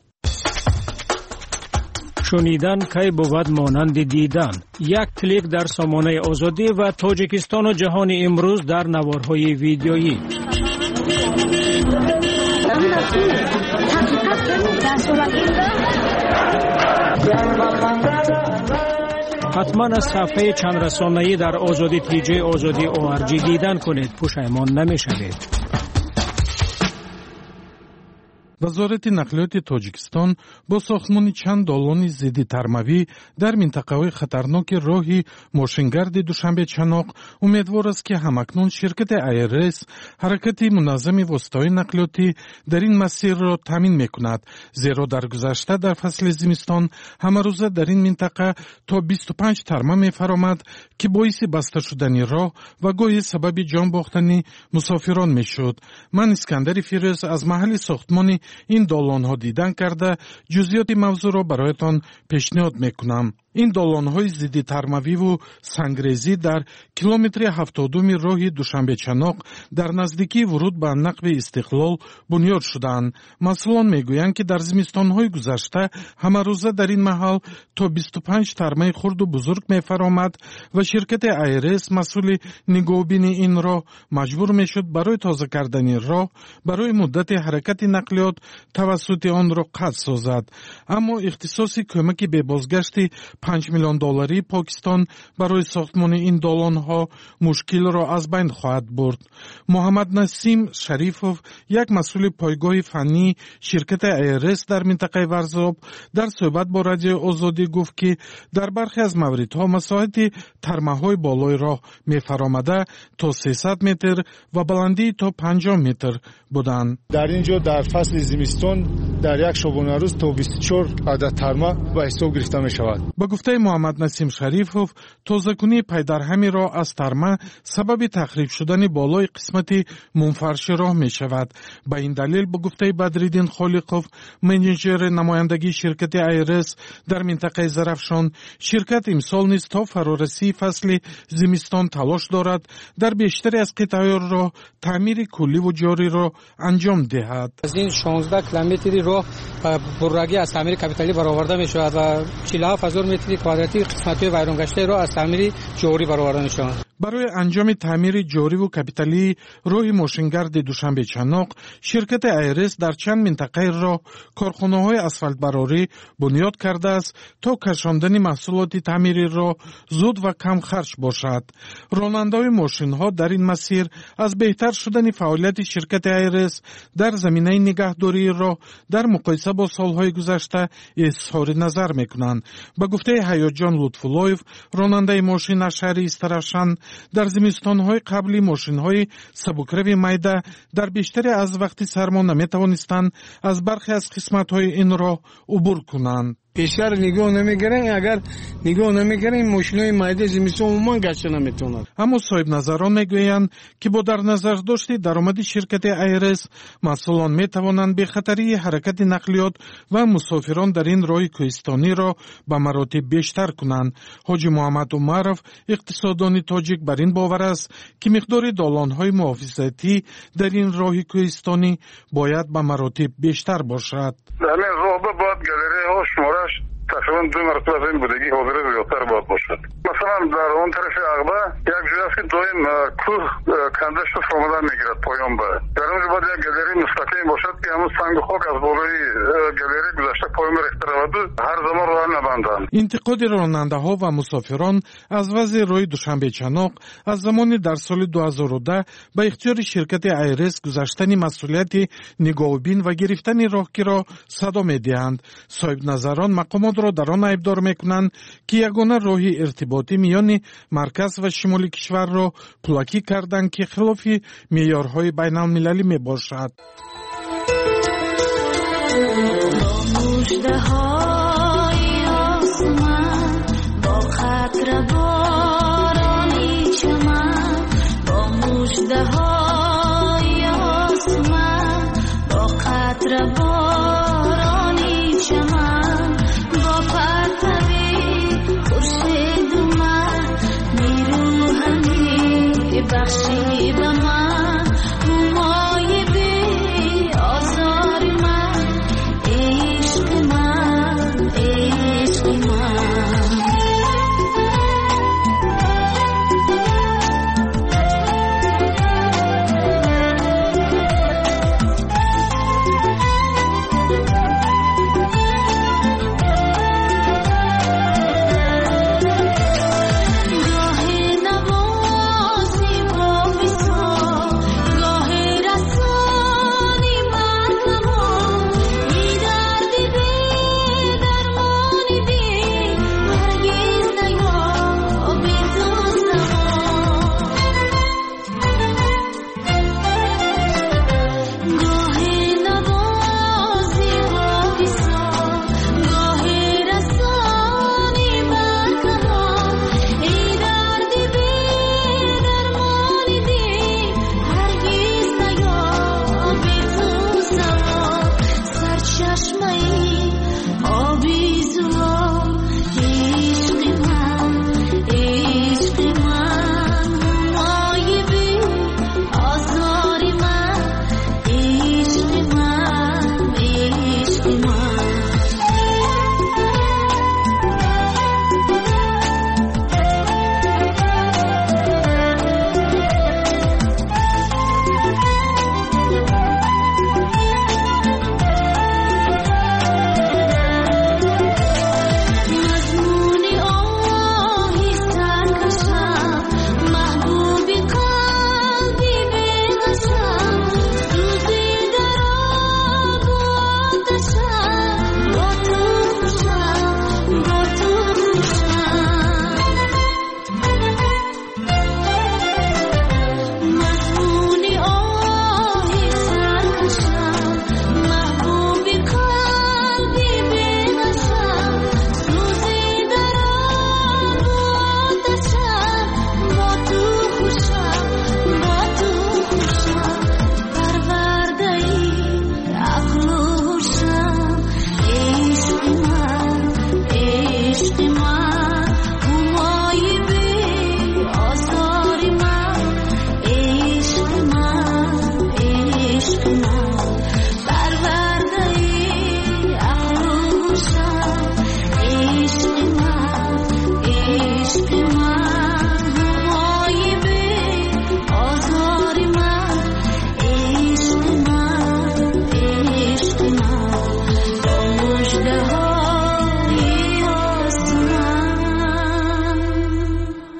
شنیدن کی بود مانند دیدن. یک کلیک در سامانه آزادی و تاجیکستان و جهان امروز در نوارهای ویدیویی. نگران رسول حقیقت در صورت حتما از صفحه چند رسانه‌ای در آزادی تیجی آزادی ORG دیدن کنید، پشیمان نمی‌شوید. وزارت نقلیات تاجیکستان با ساختمان چند دالان ضد ترموی در منطقه خطرناک راهی ماشینگرد دوشنبه چناق امیدوار است که همکنون شرکت IRS حرکت منظم واسطه‌های نقلیاتی در این مسیر را تامین می‌کند، زیرا در گذشته در فصل زمستان همه روزه در این منطقه تا 25 ترمه می‌فرآمد که باعث بسته شدن راه و گاهی سبب جان باختن مسافران می‌شد. من اسکندر فیروز از محل ساختمان این دالان‌ها دیدن کرده جزئیات موضوع را برایتان پیشنهاد میکنم. این دالان‌های ضد ترموی و سنگریزی در کیلومتر 72 راه دوشنبه چناق در نزدیکی ورود به نقب استقلال بنیاد شدند. مسئولان میگویند که در زمستان‌های گذشته همه روزه در این محل تا 25 ترمه خرد و بزرگ می‌فرآمد و شرکت IRS مسئول نگاهبین این راه مجبور میشد برای تازه کردن راه برای مدت حرکت نقلیات توسط آن را قطع سازد. اما اختصاص کمک به بازگشت 5 میلیون دلاری پاکستان برای ساختمان این دالان‌ها مشکل را از بین خواهد برد. محمد نسیم شریفوف، یک مسئول پایگاه فنی شرکت IRS در منطقه ورزاب، در صحبت با رادیو آزادی گفت که در برخی از مواردها مساحت ترمه‌های بالای راه می‌فرآمده تا 300 متر و بلندی تا 50 متر بودند. در اینجا در فصل زمستان در یک شبانه روز تا 24 عدد ترمه به حساب گرفته می شود. با گفته محمد نسیم شریفوف، تازه‌کنی پیدرهمی راه از ترمه سبب تخریب شدن بالای قسمت منفرش راه می شود. با این دلیل با گفته بدرالدین خالقوف، منیجر نمایندگی شرکت IRS در منطقه زرافشان، شرکت امسال نیز تا فرارسی فصل زمستان تلاش دارد در بیشتری از قطعه راه تعمیر کلی و جاری را انجام دهد. از این 16 کیلومتری راه بررگی از تعمیر کپیتالی برآورده می شود و 47000 متر کوادراتی قسمت‌های ویران گشته را از تعمیر جاری برآورده می شود. برای انجام تعمیر جاری و کپیتالی راه ماشینگرد دوشنبه چناق، شرکت IRS در چند منطقه راه کارخانه‌های اسفالت براری بنیاد کرده است تا کشاندن محصولات تعمیری راه زود و کم خرج باشد. راننده‌های ماشین‌ها در این مسیر از بهتر شدن فعالیت شرکت IRS در زمینه نگهداری راه در مقایسه با سالهای گذشته اظهار نظر می‌کنند. با گفته حیات جان لطف‌اللهیف، راننده ماشین از شهر استرافشان، در زمستان‌های قبلی ماشین‌های سبکروی میده در بیشتری از وقتی سرما نمی‌توانستند از برخی از قسمت‌های این راه عبور کنند. بیشتر نگاه نمیگیرن، اگر نگاه نمیگیرن ماشینای میده زمستان عموما گشت نمیتونن. اما صاحب نظران میگویند که با در نظر داشت درآمد شرکت IRS، مسئولان میتوانند به خطری حرکت نقلیات و مسافران در این راه کوهستانی را به مراتب بیشتر کنند. حاجی محمد عمرов، اقتصاددان تاجیک، بر این باور است که مقدار دالان‌های محافظتی در این راه کوهستانی باید به مراتب بیشتر باشد. همین راه باید گالری ها شمارش تقریبا 2 مرتبه از این بودگی حاضر زیادتر باید باشد. مثلا در اون طرف عقبه یک جای است که دائم کوه کنده شد آمدن میگیرد پایان به. در اونجا باید یک گالری مستقیم باشد که همون سنگ و خاک از بالای گالری گذشته پایان ریخته رود و هر زمان راه نبندند. انتقاد راننده‌ها و مسافران از وضع راه دوشنبه چناق از زمانی در سال 2010 به اختیار شرکت IRS گذاشتن مسئولیت نگاهبین و گرفتن راهگیرا صدا می‌دهند. صاحب نظران مقامات را در آن ایبدار میکنند که یگانه راه ارتباطی میان مرکز و شمال کشور را پلاکی کردند که خلاف معیارهای بین المللی می باشد. بخشی به من مومای بی آزار من عشق من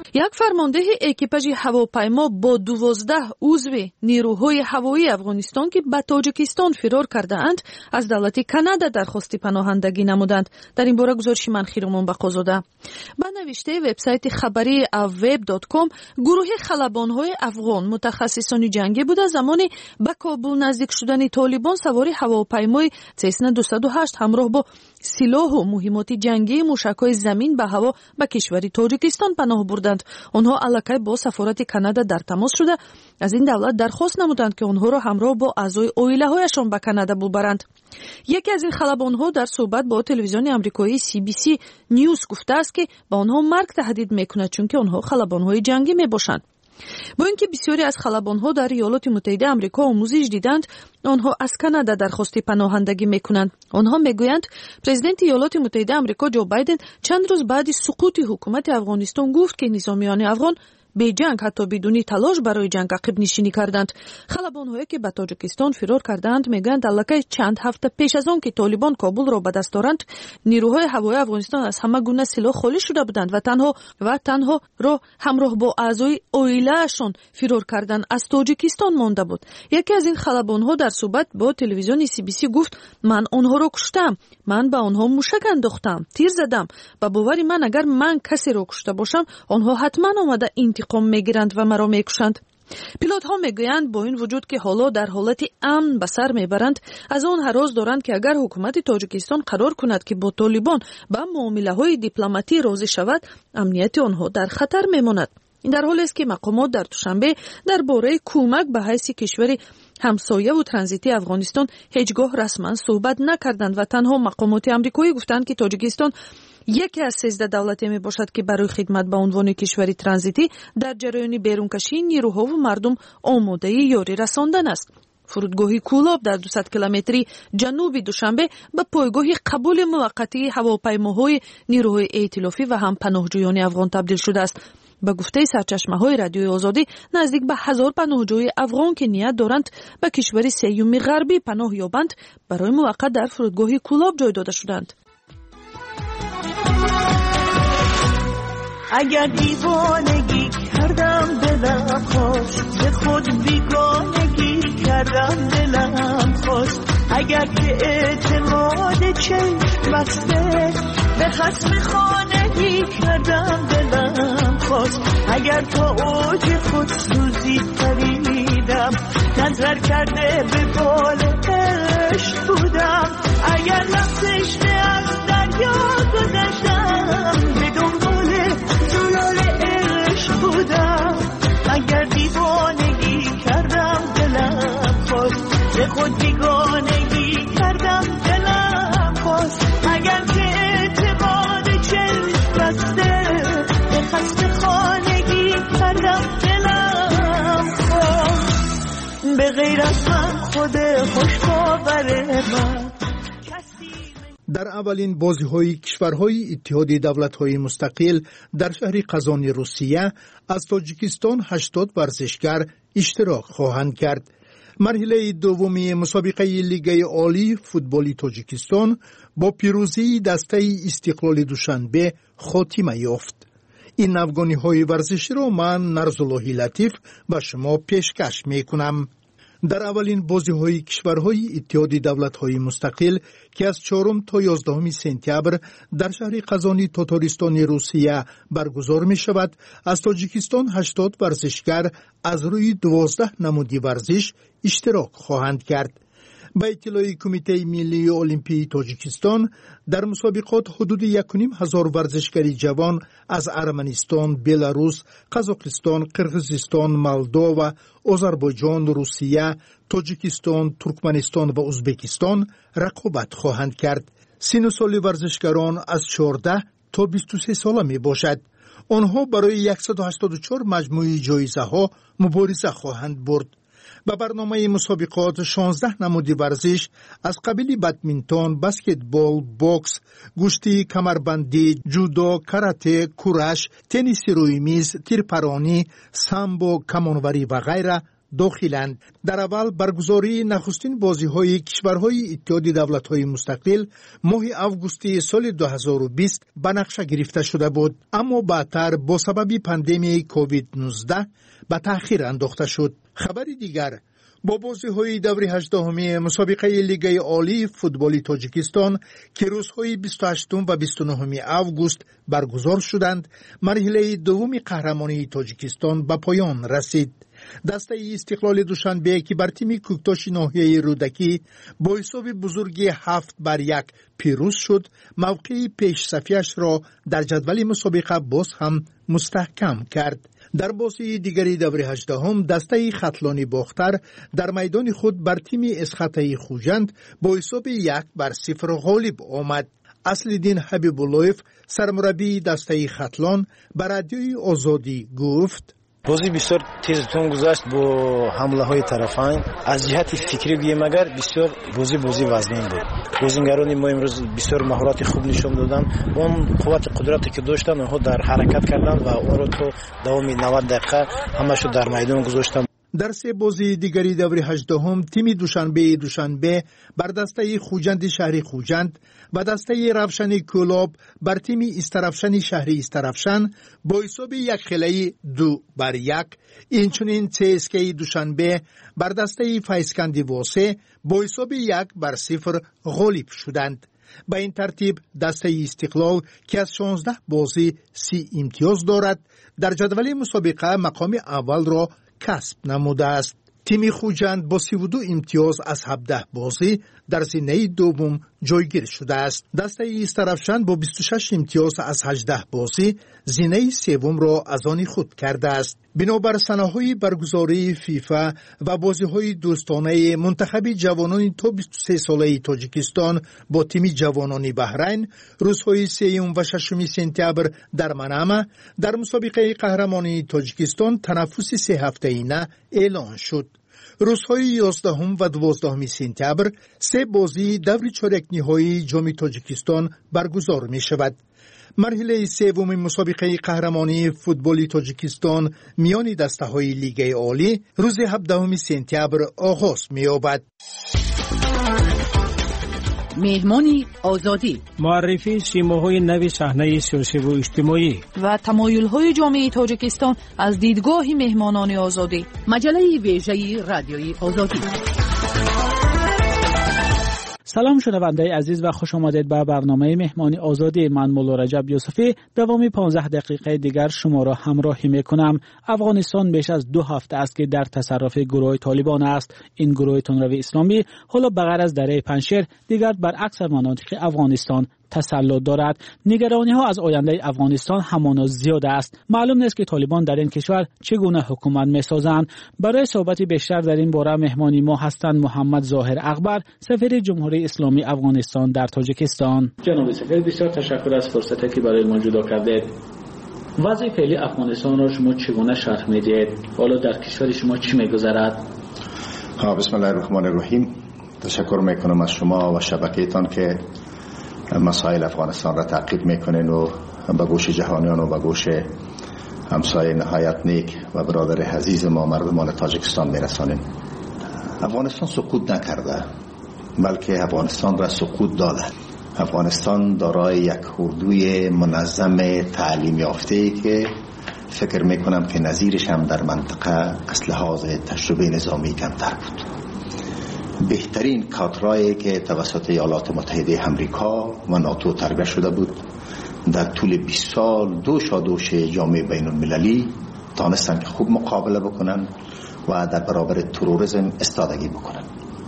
یک فرمانده اکیپاژ هواپیما با 12 عضو نیروهای هوایی افغانستان که به تاجیکستان فرار کرده اند از دولت کانادا درخواست پناهندگی نمودند. در این باره گزارش منخیرمان بقازاده. به نوشته وبسایت خبری web.com گروه خلبان‌های افغان متخصصان جنگی بوده زمانی به کابل نزدیک شدن طالبان سواری هواپیمای سسنا 208 همراه با سلاح و مهمات جنگی موشک‌های زمین به هوا به کشور تاجیکستان پناه بردند. آنها الکی با سفارت کانادا در تماس شده از این دولت درخواست نمودند که آنها را همراه با اعضای عائله‌هایشان به کانادا ببرند. یکی از این خلبان‌ها در صحبت با تلویزیون آمریکایی CBC نیوز گفته است که به آنها مرگ تهدید می‌کند چون که آنها خلبان‌های جنگی میباشند. با اینکه بسیاری از خلبان‌ها در ایالات متحده آمریکا آموزش دیدند، آنها از کانادا درخواست پناهندگی میکنند. آنها میگویند پرزیدنت ایالات متحده آمریکا جو بایدن چند روز بعد سقوط حکومت افغانستان گفت که نظامیان افغان به جنگ حتی بدون تلاش برای جنگ عقب نشینی کردند. خلبان‌هایی که به تاجیکستان فرار کردند میگویند الکی چند هفته پیش از آن که طالبان کابل را به دست دارند، نیروهای هوایی افغانستان از همه گونه سلاح خالی شده بودند و تنها را همراه با اعضای عائله‌شان فرار کردن از تاجیکستان مانده بود. یکی از این خلبان‌ها در صحبت با تلویزیون CBC گفت من آنها را کشتم، من به آنها موشک انداختم، تیر زدم. با باور من اگر من کسی را کشته باشم آنها حتما آمده انتقام میگیرند و مرا میکشند. پیلوت ها میگویند با این وجود که حالا در حالت امن به سر میبرند، از آن هراس دارند که اگر حکومت تاجیکستان قرار کند که با طالبان به معامله های دیپلماتی راضی شود، امنیت آنها در خطر میماند. این در حالی است که مقامات در دوشنبه درباره کمک به حیث کشور همسایه و ترانزیتی افغانستان هیچگاه رسما صحبت نکردند و تنها مقامات آمریکایی گفتند که تاجیکستان یکی از 13 دولتی می باشد که برای خدمت به عنوان کشوری ترانزیتی در جریان بیرونکشی نیروها و مردم آماده یاری رساندن است. فرودگاه کولاب در 200 کیلومتری جنوب دوشنبه به پایگاه قبول موقتی هواپیماهای نیروهای ائتلافی و هم پناهجویان افغان تبدیل شده است. به گفته سرچشمه‌های رادیوی آزادی نزدیک به 1000 پناهجوی افغان که نیت دارند به کشور سیوم غربی پناه یابند برای موقت در فرودگاه کولاب جای داده شدند. اگر دیوانگی کردم دلم خواست، به خود بیگانگی کردم دلم خواست. اگر که اعتماد چشم بسته به خصم خانگی کردم دلم خواست. اگر تا اوج خودسوزی پریدم نظر کرده به بال عشق بودم. اگر لفتش از دریا گذشتم به دنبال زلال عشق بودم. اگر دیوانگی کردم دلم خواست، به خود بیگانگی کردم دلم خواست. اگر که اعتماد چشم بسته به خصم خانگی کردم دلم خواست. به غیر از من خود خوشباور من. در اولین بازی‌های کشورهای اتحاد دولت‌های مستقل در شهر قزان روسیه از تاجیکستان 80 ورزشگر اشتراک خواهند کرد. مرحله دومی مسابقه لیگ عالی فوتبال تاجیکستان با پیروزی دسته استقلال دوشنبه خاتمه یافت. این افغانی‌های ورزشی را من نرزاللهی لطیف به شما پیشکش می‌کنم. در اولین بازی‌های کشورهای اتحاد دولت‌های مستقل که از 4 تا 11 سپتامبر در شهر قزان تاتارستان روسیه برگزار می‌شود، از تاجیکستان 80 ورزشگر از روی 12 نمودی ورزش اشتراک خواهند کرد. به اطلاع کمیته ملی المپی تاجیکستان در مسابقات حدود 1,500 ورزشکاری جوان از ارمنستان، بلاروس، قزاقستان، قرغیزستان، مولداوا، آذربایجان، روسیه، تاجیکستان، ترکمنستان و ازبکستان رقابت خواهند کرد. سن و سال ورزشکاران از 14 تا 23 ساله می باشد. آنها برای 184 مجموعه جایزه ها مبارزه خواهند برد. به برنامه مسابقات 16 نمودی ورزش از قبیل بدمینتون، بسکتبال، بوکس، گشتی کمربندی، جودو، کاراته، کورش، تنیس روی میز، تیرپرانی، سامبو، کمانوری و غیره داخلند. در اول برگزاری نخستین بازی‌های کشورهای اتحاد دولت‌های مستقل ماه آگوست سال 2020 به نقشه گرفته شده بود، اما بعدتر با سبب پاندمی کووید 19 به تأخیر انداخته شد. خبری دیگر، با بازی‌های دور 18 مسابقه لیگ عالی فوتبال تاجیکستان که روزهای 28 و 29 آگوست برگزار شدند، مرحله دوم قهرمانی تاجیکستان به پایان رسید. دسته استقلال دوشنبه که بر تیم کوکتاش ناحیه رودکی با حساب بزرگی 7-1 پیروز شد، موقع پیش صفیش را در جدول مسابقه باز هم مستحکم کرد. در بازی دیگری دور 18 دسته خطلانی باختر در میدان خود بر تیم اسخطه خوجند با حساب 1-0 غالب آمد. اصل‌الدین حبیب‌الله‌یف سرمربی دسته خطلان بر رادیوی آزادی گفت: بازی بسیار تیز تون گذشت با حمله های طرفین. از جهت فکری بگیم اگر بسیار بازی وزنین بود. بازیگران ما امروز بسیار مهارت خوب نشون دادن. اون قوت قدرتی که داشتن اونها در حرکت کردن و اون رو تو دوام 90 دقیقه همشو در میدان گذاشتن. در سه بازی دیگری دور 18 تیم دوشنبه بر دسته خوجند شهری خوجند و دسته رفشن کلاب بر تیم استرفشن شهری استرفشن با حساب 1-2 اینچنین CSKA دوشنبه بر دسته فیسکندی واسه با حساب 1-0 غالب شدند. به این ترتیب دسته استقلال که از 16 بازی 30 امتیاز دارد در جدول مسابقه مقام اول را کسب نموده است. تیم خوجند با 32 امتیاز از 17 بازی در زینه دوم جایگیر شده است. دسته استرفشن با 26 امتیاز از 18 بازی زینه سوم را از آن خود کرده است. بنابر سناهای برگزاری فیفا و بازی‌های دوستانه منتخب جوانان تا 23 ساله تاجیکستان با تیم جوانان بحرین روزهای 3 و 6 سپتامبر در منامه در مسابقه قهرمانی تاجیکستان تنفس 3 هفته‌ای اعلان شد. روزهای 11 و 12 سپتامبر 3 بازی دور چهارک نهایی جام تاجیکستان برگزار می شود. مرحله سوم مسابقه قهرمانی فوتبال تاجیکستان میان دسته‌های لیگ عالی روز 17 سپتامبر آغاز می‌یابد. مهمانی آزادی، معرفی شیمه‌های نوی صحنه سیاسی و اجتماعی و تمایل‌های جامعه تاجیکستان از دیدگاه مهمانان آزادی. مجله ویژه رادیوی آزادی. سلام شنونده عزیز و خوش آمدید به برنامه مهمانی آزادی. من مولا رجب یوسفی دوام 15 دقیقه دیگر شما را همراهی میکنم. افغانستان بیش از 2 هفته است که در تصرف گروه طالبان است. این گروه تندروی اسلامی حالا بغیر از دره پنجشیر دیگر بر اکثر مناطق افغانستان تسلط دارد. نگرانی ها از آینده افغانستان همانا زیاد است. معلوم نیست که طالبان در این کشور چگونه حکومت میسازند. برای صحبت بیشتر در این باره مهمانی ما هستند محمد ظاهر اکبر، سفیر جمهوری اسلامی افغانستان در تاجیکستان. جناب سفیر، بسیار تشکر از فرصتی که برای ما جدا کردید. وضع فعلی افغانستان را شما چگونه شرح میدید؟ حالا در کشور شما چی میگذرد؟ بسم الله الرحمن الرحیم. تشکر میکنم از شما و شبکه‌تان که مسائل افغانستان را تعقیب میکنین و به گوش جهانیان و به گوش همسایه نهایت نیک و برادر عزیز ما مردمان تاجیکستان میرسانین. افغانستان سقوط نکرده، بلکه افغانستان را سقوط داده. افغانستان دارای یک اردوی منظم تعلیم یافته‌ای که فکر میکنم که نظیرش هم در منطقه از لحاظ تجربه نظامی کمتر بود. بهترین کادرایی که توسط ایالات متحده آمریکا و ناتو تربیت شده بود در طول 20 سال دوش جامعه بین المللی تانستن که خوب مقابله بکنن و در برابر تروریسم استادگی بکنن.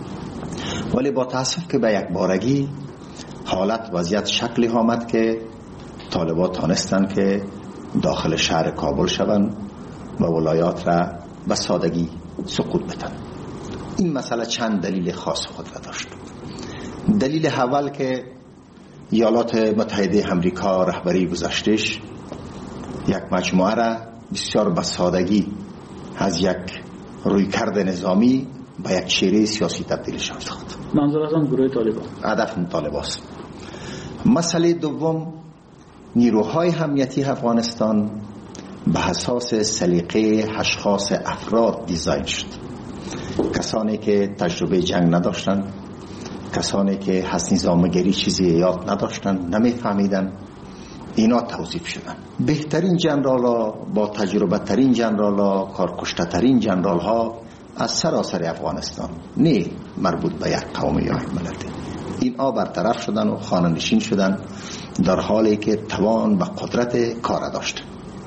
ولی با تاسف که به یک بارگی حالت وضعیت شکلی آمد که طالبان تانستن که داخل شهر کابل شوند و ولایات را به سادگی سقوط بدن. این مسئله چند دلیل خاص خود را داشت. دلیل اول که ایالات متحده آمریکا رهبری گذاشتش یک مجموعه را بسیار به سادگی از یک رویکرد نظامی به یک چهره سیاسی تبدیلش داد. منظور از آن گروه طالبان؟ هدف طالبان است. مسئله دوم، نیروهای امنیتی افغانستان به اساس سلیقه اشخاص افراد دیزاین شد. کسانی که تجربه جنگ نداشتن، کسانی که حسن نظامگری چیزی یاد نداشتن، نمیفهمیدن، اینا توظیف شدن. بهترین جنرال‌ها، با تجربه ترین جنرال‌ها، کارکشته ترین جنرال‌ها از سراسر افغانستان، نه مربوط به یک قوم یا یک ملت، اینا برطرف شدن و خانه‌نشین شدن در حالی که توان و قدرت کار داشت.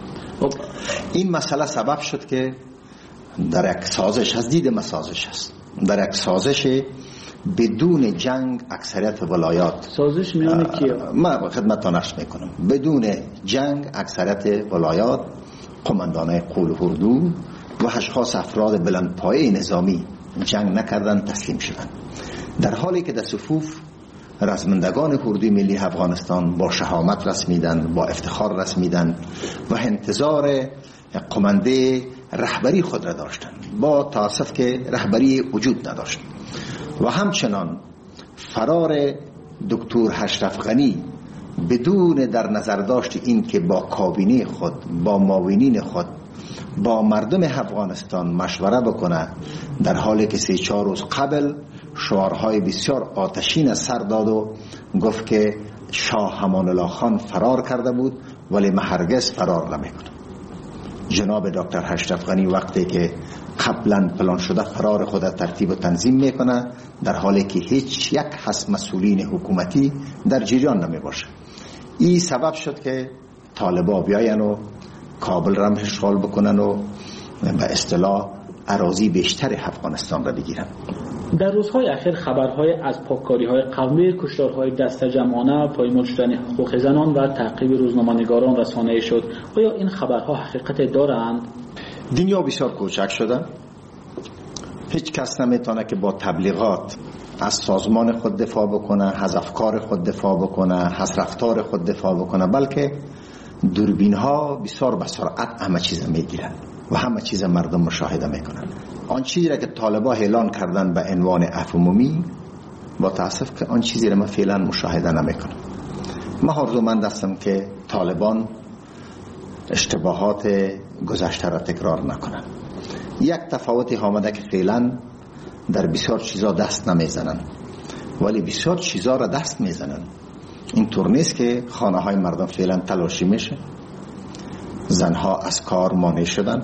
این مسئله سبب شد که در یک سازش از دید مسازش است، در یک سازش بدون جنگ اکثریت ولایات، سازش میان کیا؟ ما خدمتتان عرض میکنم، بدون جنگ اکثریت ولایات، قماندانای قول و اردو و اشخاص افراد بلندپایه نظامی جنگ نکردن، تسلیم شدن، در حالی که در صفوف رزمندگان اردوی ملی افغانستان با شهامت رسمیدن، با افتخار رسمیدن و انتظار قمانده رهبری خود را داشتن، با تاسف که رهبری وجود نداشت. و همچنان فرار دکتر اشرف غنی بدون در نظر داشت این که با کابینه خود، با معاونین خود، با مردم افغانستان مشوره بکنه، در حالی که 3-4 روز قبل شعارهای بسیار آتشین سر داد و گفت که شاه امان الله خان فرار کرده بود ولی من هرگز فرار نمیکنم. جناب دکتر اشرف غنی وقتی که قبلا پلان شده فرار خود ترتیب و تنظیم میکنه، در حالی که هیچ یک حس مسئولین حکومتی در جریان نمی باشه. این سبب شد که طالبا بیاین و کابل را اشغال بکنن و به اصطلاح اراضی بیشتر افغانستان را بگیرن. در روزهای اخیر خبرهای از پاککاری‌های قومی، کشتارهای دستجمعانه، پایمال شدن حقوق زنان و تعقیب روزنامه‌نگاران رسانه‌ای شد. آیا این خبرها حقیقت دارند؟ دنیا بسیار کوچک شده. هیچ کس نمیتونه که با تبلیغات از سازمان خود دفاع بکنه، از افکار خود دفاع بکنه، از رفتار خود دفاع بکنه، بلکه دوربین ها بسیار به سرعت همه چیز میگیرن و همه چیز مردم مشاهده میکنن. آن چیزی را که طالبا اعلان کردن به عنوان عفو عمومی، با تاسف که آن چیزی را من فعلا مشاهده نمیکنم. من آرزومند هستم که طالبان اشتباهات گذشته را تکرار نکنن. یک تفاوتی آمده که فعلا در بسیار چیزا دست نمیزنن ولی بسیار چیزا را دست میزنن. اینطور نیست که خانه های مردم فعلا تلاشی میشه، زنها از کار مانع شدن،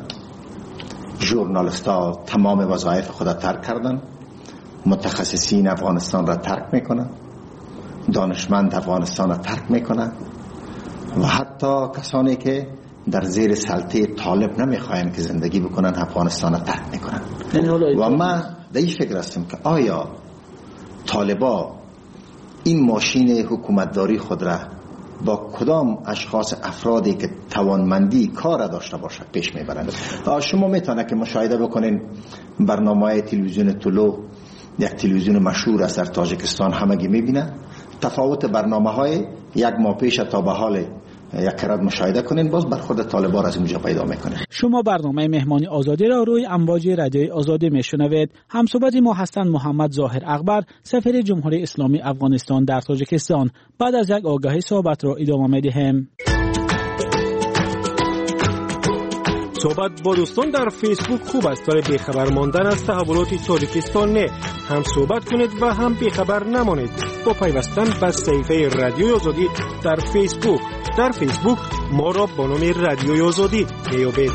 ژورنالیست‌ها تمام وظایف خود را ترک کردن، متخصصین افغانستان را ترک میکنن، دانشمند افغانستان را ترک میکنن و حتی کسانی که در زیر سلطه طالب نمیخواین که زندگی بکنن افغانستان را ترک میکنن. و من در این فکر هستم که آیا طالبا این ماشین حکومتداری خود را با کدام اشخاص افرادی که توانمندی کار داشته باشه پیش میبرند؟ شما میتونه که مشاهده بکنین برنامه تلویزیون طلوع، یک تلویزیون مشهور است در تاجیکستان، همگی میبینه تفاوت برنامه های یک ماه پیش تا به حال یک کرد مشاهده کنین، باز برخورد طالبان از اینجا پیدا میکنه. شما برنامه مهمانی آزادی را روی امواج رادیوی آزادی میشنوید. همصحبت ما هستند محمد ظاهر اکبر، سفیر جمهوری اسلامی افغانستان در تاجیکستان. بعد از یک آگاهی صحبت را ادامه میدهیم. صحبت با دوستان در فیسبوک خوب است، برای بیخبر ماندن از تحولات تاجیکستان نه. هم صحبت کنید و هم بیخبر نمانید با پیوستن به صفحه رادیوی آزادی در فیسبوک. در فیسبوک ما را با نام رادیوی آزادی بیابید.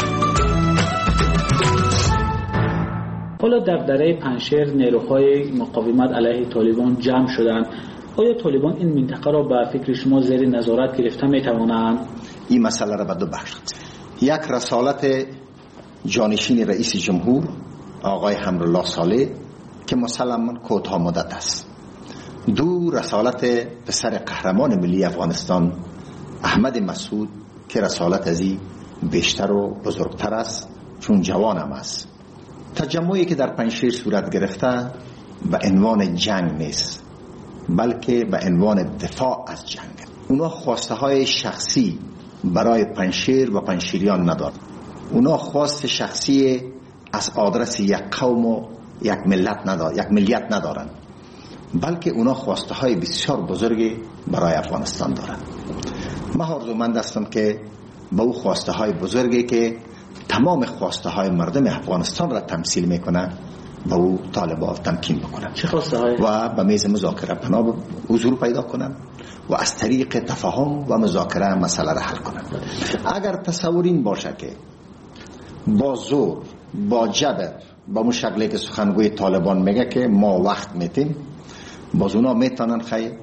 حالا در دره پنشیر نیروهای مقاومت علیه طالبان جمع شدند. آیا طالبان این منطقه را به فکر شما زیر نظارت گرفته می توانند؟ این مسئله را به دو بخش قسمت. یک رسالت جانشین رئیس جمهور آقای حمدالله صالح که مسلماً کوتاه مدت است. دو رسالت پسر قهرمان ملی افغانستان احمد مسعود که رسالت ازی بیشتر و بزرگتر است چون جوانم است. تجمعی که در پنشیر صورت گرفته به عنوان جنگ نیست بلکه به عنوان دفاع از جنگ. اونا خواسته های شخصی برای پنشیر و پنشیریان ندارد. اونا خواست شخصی از آدرس یک قوم و یک ملیت ندارند، بلکه اونا خواسته های بسیار بزرگی برای افغانستان دارند. من آرزومند هستم که با او خواسته های بزرگی که تمام خواسته های مردم افغانستان را تمثیل میکنه به او طالبان تمکین بکنن چه خواسته های؟ و به میز مذاکره پناه حضور پیدا کنن و از طریق تفاهم و مذاکره مسئله را حل کنن. اگر تصور این باشه که با زور، با جبر، با اون شکلی که سخنگوی طالبان میگه که ما وقت میتیم، باز اونا میتونن خیلی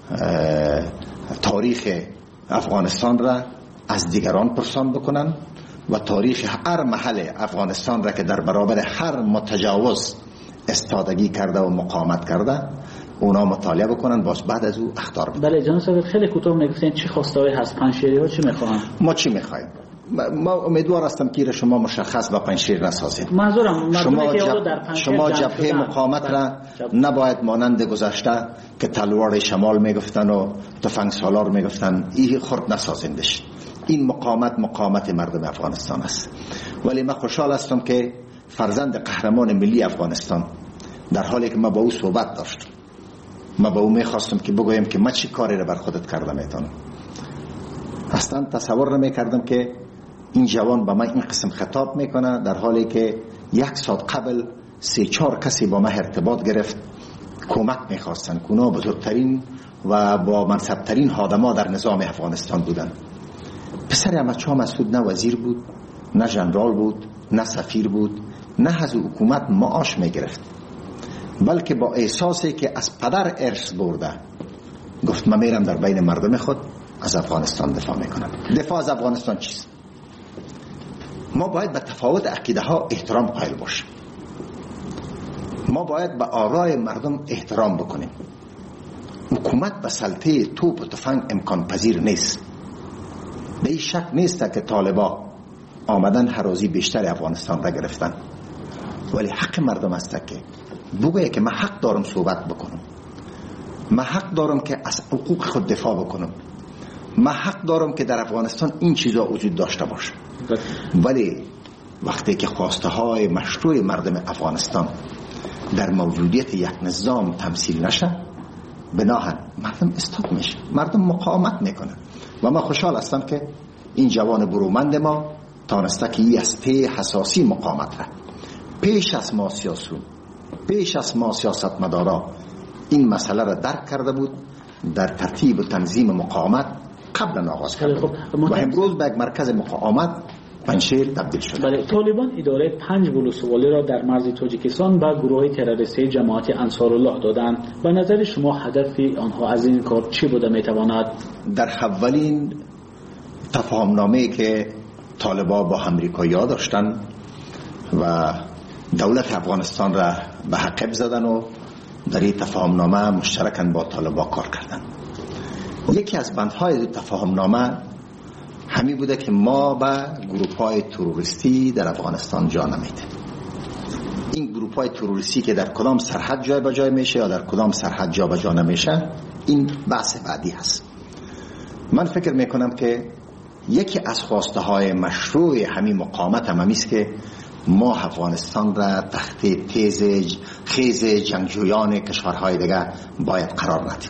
تاریخ افغانستان را از دیگران پرسان بکنن و تاریخ هر محل افغانستان را که در برابر هر متجاوز استادگی کرده و مقاومت کرده اونا مطالعه بکنن، باز بعد از او اخطار بدن. بله جناب صاحب خیلی کوتاه میگفتین چی خواسته‌ای هست؟ پنجشیری ها چی میخوان؟ ما چی میخوایم؟ ما امیدوار هستم که شما مشخص با پنجشیر نسازید. معذورم شما جبهه مقاومت را نباید مانند گذشته که تلوار شمال میگفتن و تفنگ سالار میگفتن این خرد نسازیندش. این مقاومت مردم افغانستان است. ولی من خوشحال هستم که فرزند قهرمان ملی افغانستان در حالی که ما با او صحبت داشتم، ما با او میخواستم که بگویم که ما چی کاری را بر خودت کرده میتونم، اصلا تصور نمیکردم که این جوان با من این قسم خطاب میکنه در حالی که 1 ساعت قبل 3-4 کسی با من ارتباط گرفت کمک میخواستن که اونا بزرگترین و با منصبترین خادما در نظام افغانستان بودن. پسر احمد شاه مسعود نه وزیر بود، نه ژنرال بود، نه سفیر بود، نه از حکومت معاش میگرفت، بلکه با احساسی که از پدر ارث برده گفت من میرم در بین مردم خود از افغانستان دفاع میکنم. دفاع از افغانستان چیست؟ ما باید به تفاوت عقیده ها احترام قائل باشیم. ما باید به آرای مردم احترام بکنیم. حکومت به سلطه توپ و تفنگ امکان پذیر نیست. به این شک نیست که طالبا آمدن هرازی بیشتر افغانستان را گرفتن، ولی حق مردم است که بگویه که من حق دارم صحبت بکنم، من حق دارم که از حقوق خود دفاع بکنم، من حق دارم که در افغانستان این چیزا وجود داشته باشه. ولی وقتی که خواسته های مشروع مردم افغانستان در موجودیت یک نظام تمثیل نشه، بناهن مردم استاپ میشه، مردم مقاومت میکنن. و من خوشحال هستم که این جوان برومند ما تانسته که این از پی حساسی مقاومت را پیش از ما سیاسون، پیش از ما سیاستمدارا این مسئله را درک کرده بود، در ترتیب و تنظیم مقاومت قبلا آغاز کرده بود و امروز به یک مرکز مقاومت پنجشیر تبدیل شده. بله، طالبان اداره 5 ولسوالی را در مرز تاجیکستان به گروه تروریستی جماعت انصارالله دادند. به نظر شما هدف آنها از این کار چی بوده میتواند؟ در اولین تفاهمنامه‌ای که طالبان با امریکایی‌ها داشتن و دولت افغانستان را به حقیب زدن و در این تفاهمنامه مشترکاً با طالبان کار کردن. یکی از بندهای تفاهمنامه همی بوده که ما به گروه‌های تروریستی در افغانستان جا نمیدیم. این گروه‌های تروریستی که در کدام سرحد جای به جای میشه یا در کدام سرحد جا به جا نمیشه، این بحث بعدی هست. من فکر میکنم که یکی از خواسته های مشروع همین مقاومت هم است که ما افغانستان را تحت خیز جنگجویان کشورهای دیگه باید قرار ندیم.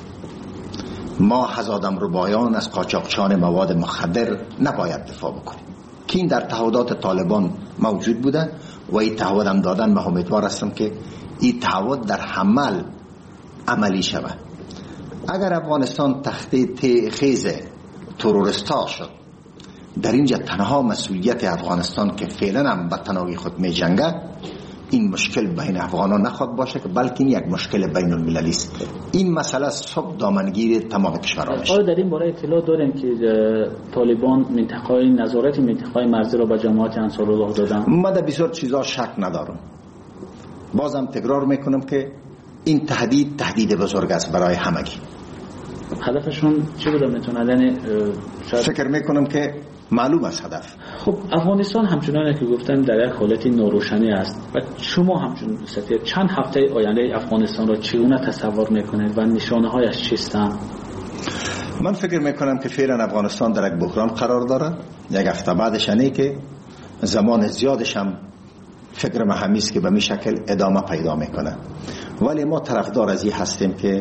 ما از آدمربایان، از قاچاقچیان مواد مخدر نباید دفاع بکنیم که این در تعهدات طالبان موجود بوده و این تعهد هم دادن. من امیدوار هستم که این تعهد در عمل عملی شود. اگر افغانستان تحت خیز تروریستا شد، در اینجا تنها مسئولیت افغانستان که فعلا هم به تنهایی خود می جنگه، این مشکل بین افغانان نخواد باشه که بلکه این یک مشکل بین المللی است. این مسئله صبح دامنگیر تمام کشورها میشه. آیا در این باره اطلاع داریم که طالبان نظارت منطقه مرزی را به جماعت انصارالله دادن؟ من در بسیار چیزا شک ندارم. بازم تکرار میکنم که این تهدید بزرگ است برای همگی. هدفشون چی بوده میتونه؟ فکر میکنم که معلوم است هدف. خب افغانستان همچنان که گفتن در یک حالت ناروشنی است و شما همچون سفیر چند هفته آینده افغانستان را چگونه تصور میکنید و نشانه هایش چیستند؟ من فکر میکنم که فعلا افغانستان در یک بحران قرار دارد. یک هفته بعدش اینه که زمان زیادش هم فکر ما همیست که به می شکل ادامه پیدا میکنه. ولی ما طرفدار از این هستیم که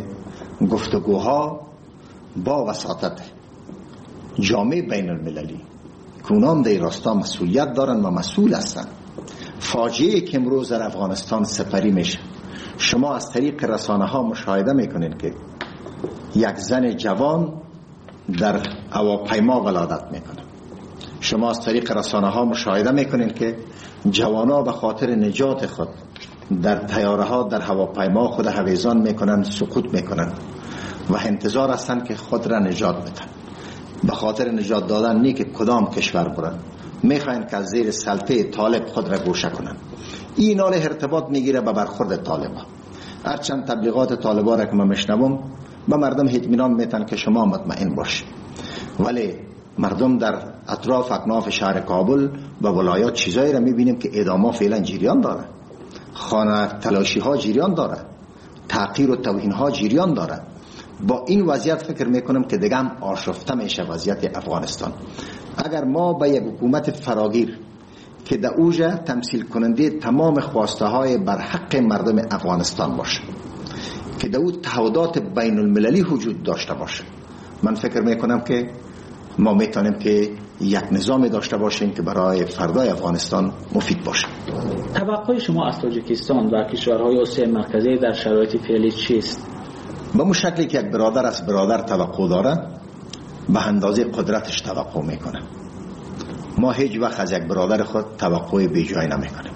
گفتگوها با وساطت جامعه بین المللی، که اونام در راستا مسئولیت دارن و مسئول هستند. فاجعه که امروز در افغانستان سپری میشه، شما از طریق رسانه ها مشاهده میکنید که یک زن جوان در هواپیما ولادت میکنه. شما از طریق رسانه ها مشاهده میکنید که جوانا به خاطر نجات خود در طیاره ها در هواپیما خود هویزان میکنن، سقوط میکنن و انتظار هستند که خود را نجات بدن. به خاطر نجات دادن نی که کدام کشور برن، میخواین که از زیر سلطه طالب خود را گوشه کنن. این حال ارتباط میگیره به برخورد طالبا. هرچند تبلیغات طالبا را که من میشنوم به مردم اطمینان میتن که شما مطمئن باشید، ولی مردم در اطراف اکناف شهر کابل و ولایات چیزایی را میبینیم که اعدام‌ها فعلا جریان داره، خانه تلاشی ها جریان داره، تحقیر و توهین ها جریان داره. با این وضعیت فکر میکنم که دیگه هم آشفته میشه وضعیت افغانستان. اگر ما به یک حکومت فراگیر که در اوجه تمثیل کننده تمام خواسته های بر حق مردم افغانستان باشه، که در او تعهدات بین المللی وجود داشته باشه، من فکر میکنم که ما میتونیم که یک نظام داشته باشیم که برای فردای افغانستان مفید باشه. توقع شما از تاجیکستان و کشورهای آسیای مرکزی در شرایط فعلی چیست؟ به اون شکلی که یک برادر از برادر توقع داره، به اندازه قدرتش توقع میکنه. ما هیچ وقت از یک برادر خود توقع بی جای نمیکنیم.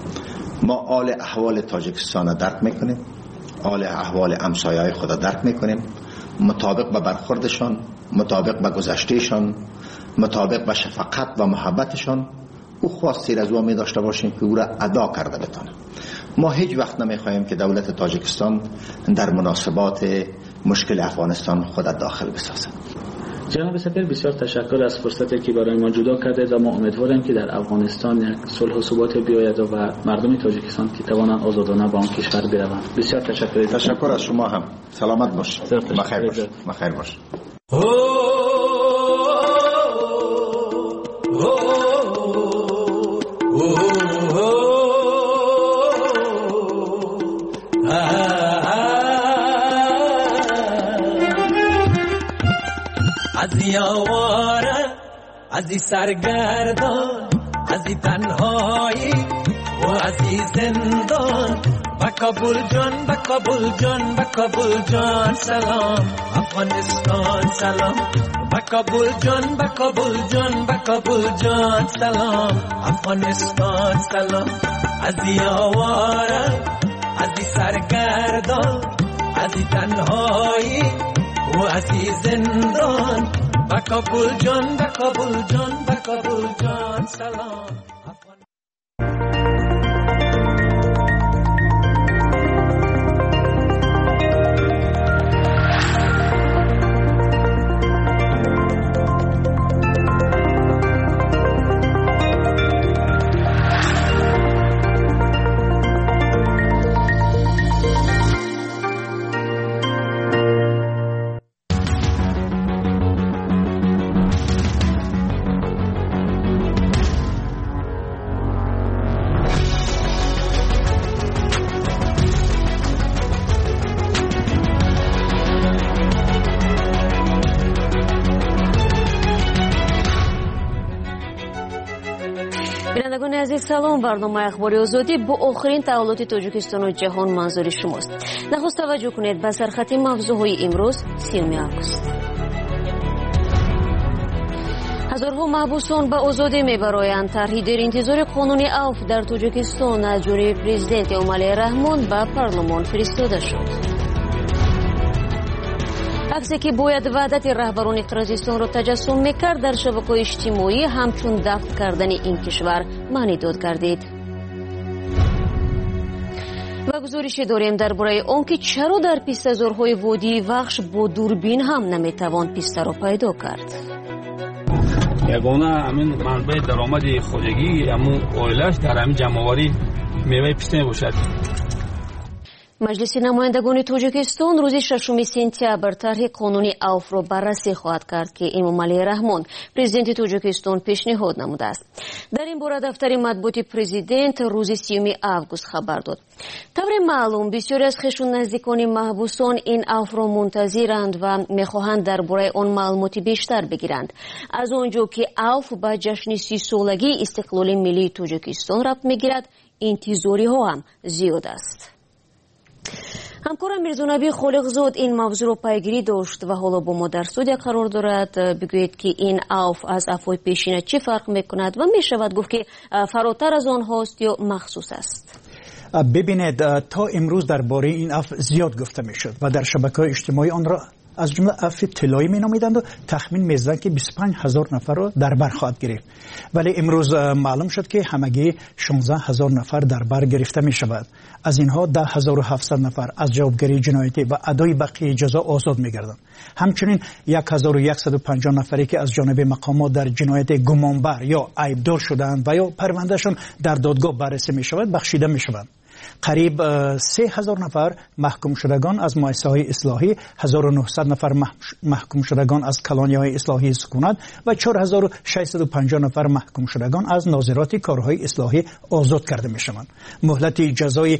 ما حال احوال تاجیکستان درک میکنیم، حال احوال همسایه‌های خود درک میکنیم، مطابق به برخوردشان، مطابق به گذشتهشان، مطابق به شفقت و محبتشان او خواستی از او می داشته باشیم که او را ادا کرده بتانه. ما هیچ وقت نمیخواهیم که دولت تاجیکستان در مناسبات مشکل افغانستان خود داخل بسازد. جناب سفیر، بسیار تشکر از فرصتی که برای ما جدا کردید و ما امیدواریم که در افغانستان یک صلح و ثبات بیاید و مردم تاجیکستان که توانند آزادانه به آن کشور بروند. بسیار تشکر. تشکر از شما هم. سلامت باش. بخیر باش. بخیر باش. ازی آواره، ازی سرگردان، ازی تنهایی و ازی زندان، بکابل جان، بکابل جان، بکابل جان سلام، افغانستان سلام، بکابل جان، بکابل جان، بکابل جان سلام، افغانستان سلام. ازی آواره، ازی سرگردان، ازی تنهایی و ازی زندان، بکابل جان، بکابل جان، بکابل جان سلام. بینندگان عزیز سلام. برنامه اخباری آزادی با آخرین تحولات تاجیکستان و جهان منظور شماست. نخست توجه کنید به سرخط موضوعهای امروز 30 آگوست. هزارها محبوسان به آزادی میبرایند. طرحی در انتظار قانون عفو در تاجیکستان از جانب پرزیدنت امالی رحمان به پارلمان فرستاده شد. عکسی که باید وحدت رهبران قرقیزستان را تجسم میکرد در شبکه‌های اجتماعی همچون دفع کردن این کشور معنی داد گردید. و گزارش داریم درباره آنکه چرا در پیسته‌زارهای وادی وحش با دوربین هم نمیتوان پیسته را پیدا کرد. یگانه همین منبع درآمد خودگی همون اویلش در همین جمع‌آوری میوه پیسته باشد. مجلس نمایندگان تاجیکستان روز 6 سپتامبر طرح قانونی اوف را بررسی خواهد کرد که امامعلی رحمان پرزیدنت تاجیکستان پیشنهاد نموده است. در این باره دفتر مطبوعات پرزیدنت روز 30 آگوست خبر داد. طور معلوم بسیاری از خویشون نزدیکان محبوسان این اوف را منتظرند و میخواهند درباره آن معلومات بیشتر بگیرند. از آنجا که اوف با جشن 30 سالگی استقلال ملی تاجیکستان ربط میگیرد، انتظاری ها هم زیاد است. همکارم میرزانبی خالقزاد این موضوع را پیگیری داشت و حالا با ما در استودیو قرار دارد. بگویید که این اوف از افهای پیشینه چه فرق میکند و میشود گفت که فراتر از آن هاست یا مخصوص است؟ ببینید، تا امروز درباره این اف زیاد گفته میشد و در شبکه‌های اجتماعی آن را از جمله اف طلایی مینامیدند و تخمین میزدند که 25,000 نفر را در بر خواهد گرفت، ولی امروز معلوم شد که همگی 16,000 نفر در بر گرفته می شود. از اینها 10,700 نفر از جوابگری جنایتی و ادای بقیه جزا آزاد می گردند. همچنین 1,150 نفری که از جانب مقامات در جنایت گمانبر یا عیبدار شدند و یا پروندهشان در دادگاه بررسی می شود بخشیده می شوند. قریب 3,000 نفر محکوم شدگان از مؤسسه‌های اصلاحی، 1,900 نفر محکوم شدگان از کلانی‌های اصلاحی سکونت و 4,650 نفر محکوم شدگان از ناظرات کارهای اصلاحی آزاد کرده می‌شوند. مهلت جزای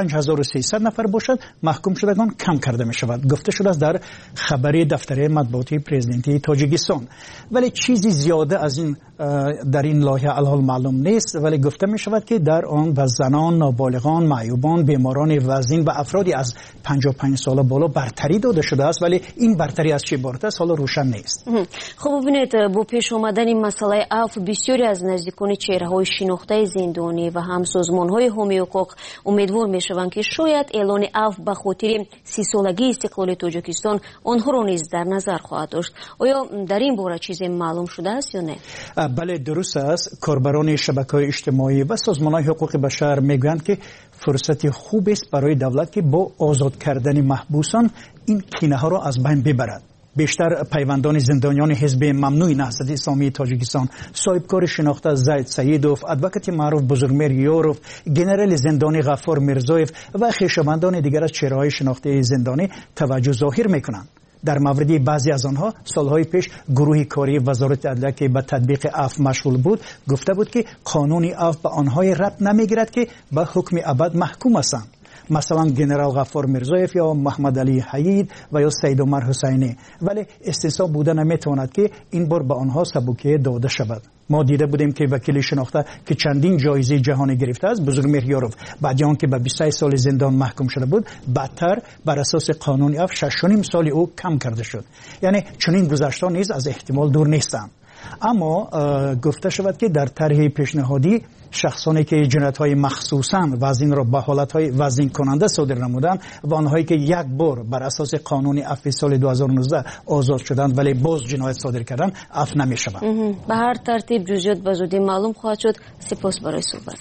5,300 نفر باشد محکوم شدگان کم کرده می‌شود. گفته شده است در خبری دفتر مطبوعاتی پرزیدنتی تاجیکستان. ولی چیزی زیاده از این در این لایحه الحال معلوم نیست، ولی گفته می‌شود که در آن به زنان، نابالغان، معیوبان، بیماران وزین و افرادی از 55 سال بالا برتری داده شده است، ولی این برتری از چه عبارت است حالا روشن نیست. خب ببینید، با پیش آمدن این مسئله عفو بسیاری از نزدیکان چهره‌های شناخته زندانی و هم سازمان‌های حقوقی حقوق امیدوار می‌شوند که شاید اعلان عفو به خاطر 30 سالگی استقلال تاجیکستان آنها را نیز در نظر خواهد داشت. آیا در این باره چیزی معلوم شده است یا نه؟ بله درست است. کاربران شبکه‌های اجتماعی و سازمان‌های حقوق بشر میگویند که فرصت خوب است برای دولت که با آزاد کردن محبوسان این کینه ها را از بین ببرد. بیشتر پیوندان زندانیان حزب ممنوع نهضت اسلامی تاجیکستان، صاحبکار شناخته زید سیدوف، ادوکات معروف بزرگمیر یوروف، گنرال زندانی غفار میرزایف و خویشاوندان دیگر از چهره‌های شناخته زندانی توجه ظاهر می‌کنند. در مورد بعضی از آنها سالهای پیش گروه کاری وزارت عدلیه که به تطبیق عفو مشغول بود گفته بود که قانون عفو به آنهای ربط نمیگیرد که به حکم ابد محکوم هستند، مثلا گنرال غفار میرزایف یا محمد علی حیید و یا سید عمر حسینی، ولی استثنا بوده نمیتواند که این بار به آنها سبوکیه داده شود. ما دیده بودیم که وکیل شناخته که چندین جایزه جهانی گرفته است بزرگمیر یوروف بعد از آنکه به 23 سال زندان محکوم شده بود بعدتر بر اساس قانون عفو 6.5 سال او کم کرده شد. یعنی چنین گذشته‌ها نیز از احتمال دور نیستند. اما گفته شود که در طرح پیشنهادی شخصانی که جنایت‌های مخصوصاً وزین را به حالت‌های وزین کننده صادر نمودند و آنهایی که یک بار بر اساس قانون عفو سال 2019 آزاد شدند ولی باز جنایت صادر کردند عفو نمی‌شوند. به هر ترتیب جزئیات به زودی معلوم خواهد شد. سپاس برای صحبت.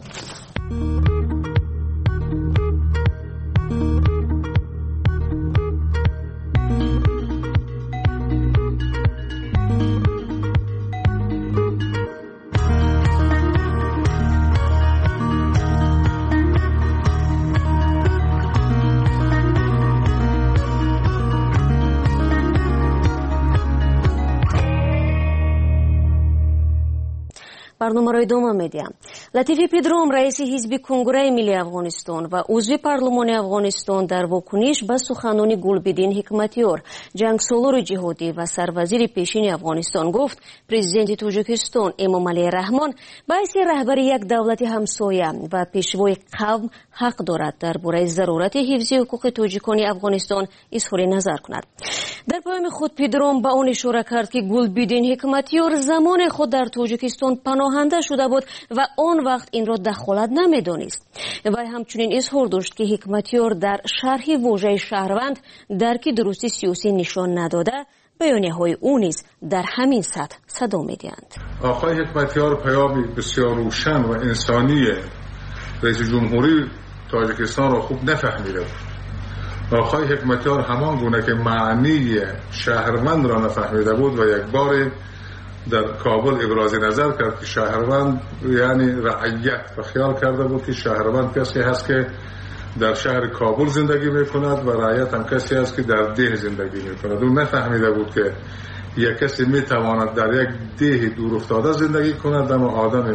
برنامه را ادامه میدیم. لطیفی پدرام رئیس حزب کنگره ملی افغانستان و عضو پارلمان افغانستان در واکنش به سخنان گلبدین حکمتیار جنگسالار جهادی و سروزیر پیشین افغانستان گفت پرزیدنت تاجیکستان امامعلی رحمان باعث رهبری یک دولت همسایه و پیشوای قوم حق دارد درباره ضرورت حفظ حقوق تاجیکان افغانستان اظهار نظر کند. در پیام خود پدرام به آن اشاره کرد که گلبدین حکمتیار زمان خود در تاجیکستان پناهنده شده بود و آن وقت این را دخالت نمی‌دانست. و همچنین اظهار داشت که حکمتیار در شرح واژه شهروند درکی درستی سیاسی نشان نداده، بیانیه‌های او نیز در همین سطح صدا می‌دهند. آقای حکمتیار پیامی بسیار روشن و انسانی رئیس جمهوری تاجیکستان را خوب نفهمیده بود. آقای حکمتیار همان گونه که معنی شهروند را نفهمیده بود و یک بار در کابل ابراز نظر کرد که شهروند یعنی رعیت و خیال کرده بود که شهروند کسی هست که در شهر کابل زندگی میکند و رعیت هم کسی است که در ده زندگی میکند. اون نفهمیده بود که یک کسی میتواند در یک ده دور افتاده زندگی کند، اما آدم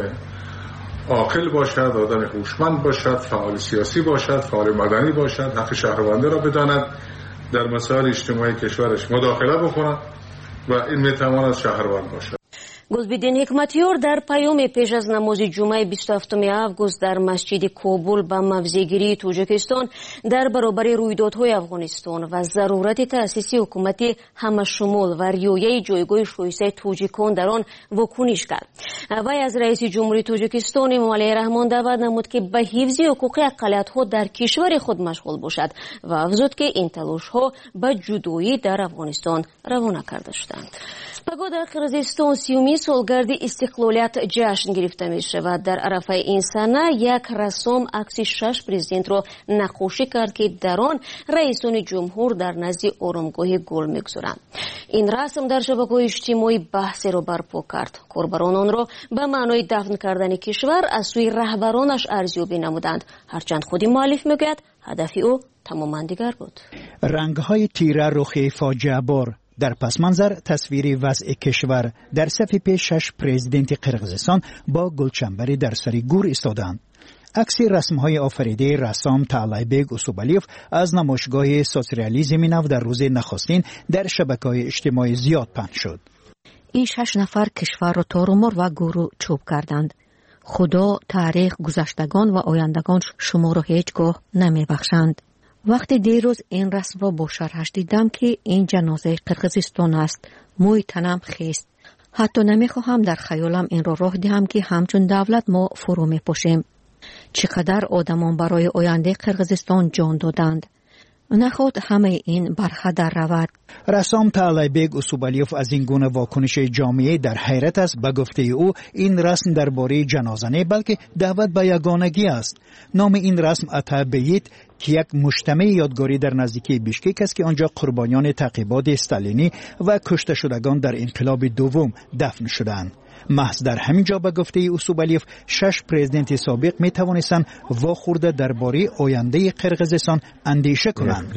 عاقل باشد، آدم هوشمند باشد، فعال سیاسی باشد، فعال مدنی باشد، حق شهرونده را بداند، در مسائل اجتماعی کشورش مداخله بکند و این میتواند شهروند باشد. گلبدین حکمتیار در پیام پیش از نماز جمعه 27 август در مسجد کابل با موضع‌گیری تاجیکستان در برابر رویدادهای افغانستان و ضرورت تأسیس حکومت همه‌شمول و رعایت جایگاه شایسته تاجیکان در آن واکنش کرد. وی از رئیس جمهوری تاجیکستان امامعلی رحمان دعوت نمود که به حفظ حقوق اقلیت‌ها در کشور خود مشغول باشد و افزود که این تلاش‌ها به جدایی در افغانستان روانه کرده شدند. پگاه در قرغیزستان 30 سالگرد استقلالیت جشن گرفته می شود. در عرفه این سنه یک رسام عکس 6 پرزیدنت را نقاشی کرد که در آن رئیسان جمهور در نزد آرامگاه گل می‌گذارند. این رسم در شبکه‌های اجتماعی بحث را برپا کرد. کاربران آن را به معنای دفن کردن کشور از سوی رهبرانش ارزیابی نمودند، هرچند خود مؤلف میگوید هدف او تماما دیگر بود. رنگ‌های تیره رخ فاجعه بار. در پس منظر تصویر وضع کشور در صف پیش 6 پرزیدنت قرغیزستان با گلچنبری در سر گور ایستادند. عکس رسم‌های آفریده رسام تعالیبگ اوسوبالیف از نمایشگاه سوسیالیسم نو در روز نخستین در شبکه‌های اجتماعی زیاد پخش شد. این 6 نفر کشور را تارومار و گورو چوب کردند. خدا، تاریخ، گذشتگان و آیندگان شما را هیچگاه نمی‌بخشند. وقتی دیروز این رسم را با شرحش دیدم که این جنازه قرغیزستان است، موی تنم خیست. حتی نمیخواهم در خیالم این را راه دهم که همچون دولت ما فرو میپوشیم. چقدر آدمان برای آینده قرغیزستان جان دادند. نخواد همه این برخه در رود. رسام تعالیبگ اوسوبالیف از این گونه واکنش جامعه در حیرت است. به گفته او این رسم درباره جنازه نه بلکه دعوت به یگانگی است. نام این رسم اتابیت که یک مجتمع یادگاری در نزدیکی بیشکک است که آنجا قربانیان تعقیبات استالینی و کشته شدگان در انقلاب دوم دفن شدند. محض در همین جا به گفته اوسوبالیف 6 پرزیدنت سابق می توانستند واخورده درباره آینده قرغیزستان اندیشه کنند.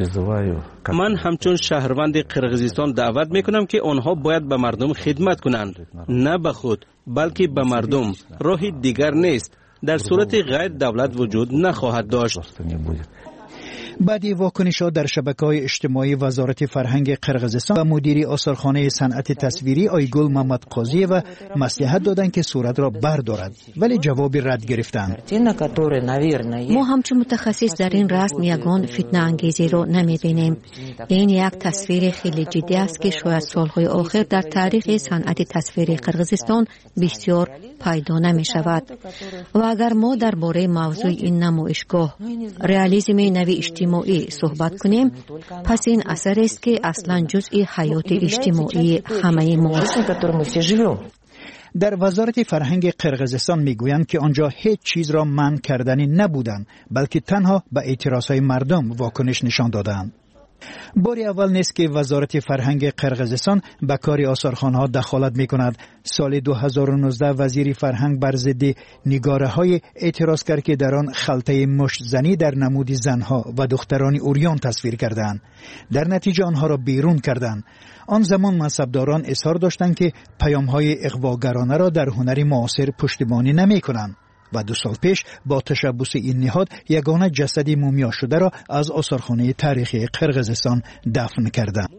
من همچون شهروند قرغیزستان دعوت می کنم که آنها باید به مردم خدمت کنند، نه به خود بلکه به مردم. راهی دیگر نیست. در صورت غیر دولت وجود نخواهد داشت. بعدی واکنش‌ها در شبکه‌های اجتماعی وزارت فرهنگ قرغیزستان و مدیر آثارخانه صنعت تصویری آیگل محمد قاضی و مصلحت دادند که صورت را بردارد، ولی جواب رد گرفتند. ما همچون متخصص در این رسم یگان فتنه انگیزی را نمی‌بینیم. این یک تصویر خیلی جدی است که شاید سالهای آخر در تاریخ صنعت تصویری قرغیزستان بسیار پیدا نمی‌شود. و اگر ما درباره موضوع این نمایشگاه رئالیسم نوی اجتماعی صحبت کنیم، پس این اثر است که اصلا جزئی حیات اجتماعی همه ماست. در وزارت فرهنگ قرغیزستان میگویند که آنجا هیچ چیز را منع کردنی نبودند، بلکه تنها به اعتراضهای مردم واکنش نشان دادند. باری اول نیست که وزارت فرهنگ قرغیزستان به کار آثارخانه‌ها دخالت می‌کند. سال 2019 وزیر فرهنگ بر ضد نگاره‌های اعتراض کرد که در آن خلطه مشت زنی در نمود زنها و دختران اوریان تصویر کردند. در نتیجه آنها را بیرون کردند. آن زمان منصبداران اصرار داشتند که پیام‌های اغواگرانه را در هنر معاصر پشتیبانی نمی‌کنند. و 2 سال پیش با تشبث این نهاد یگانه جسد مومیا شده را از آثارخانه تاریخی قرغیزستان دفن کردند.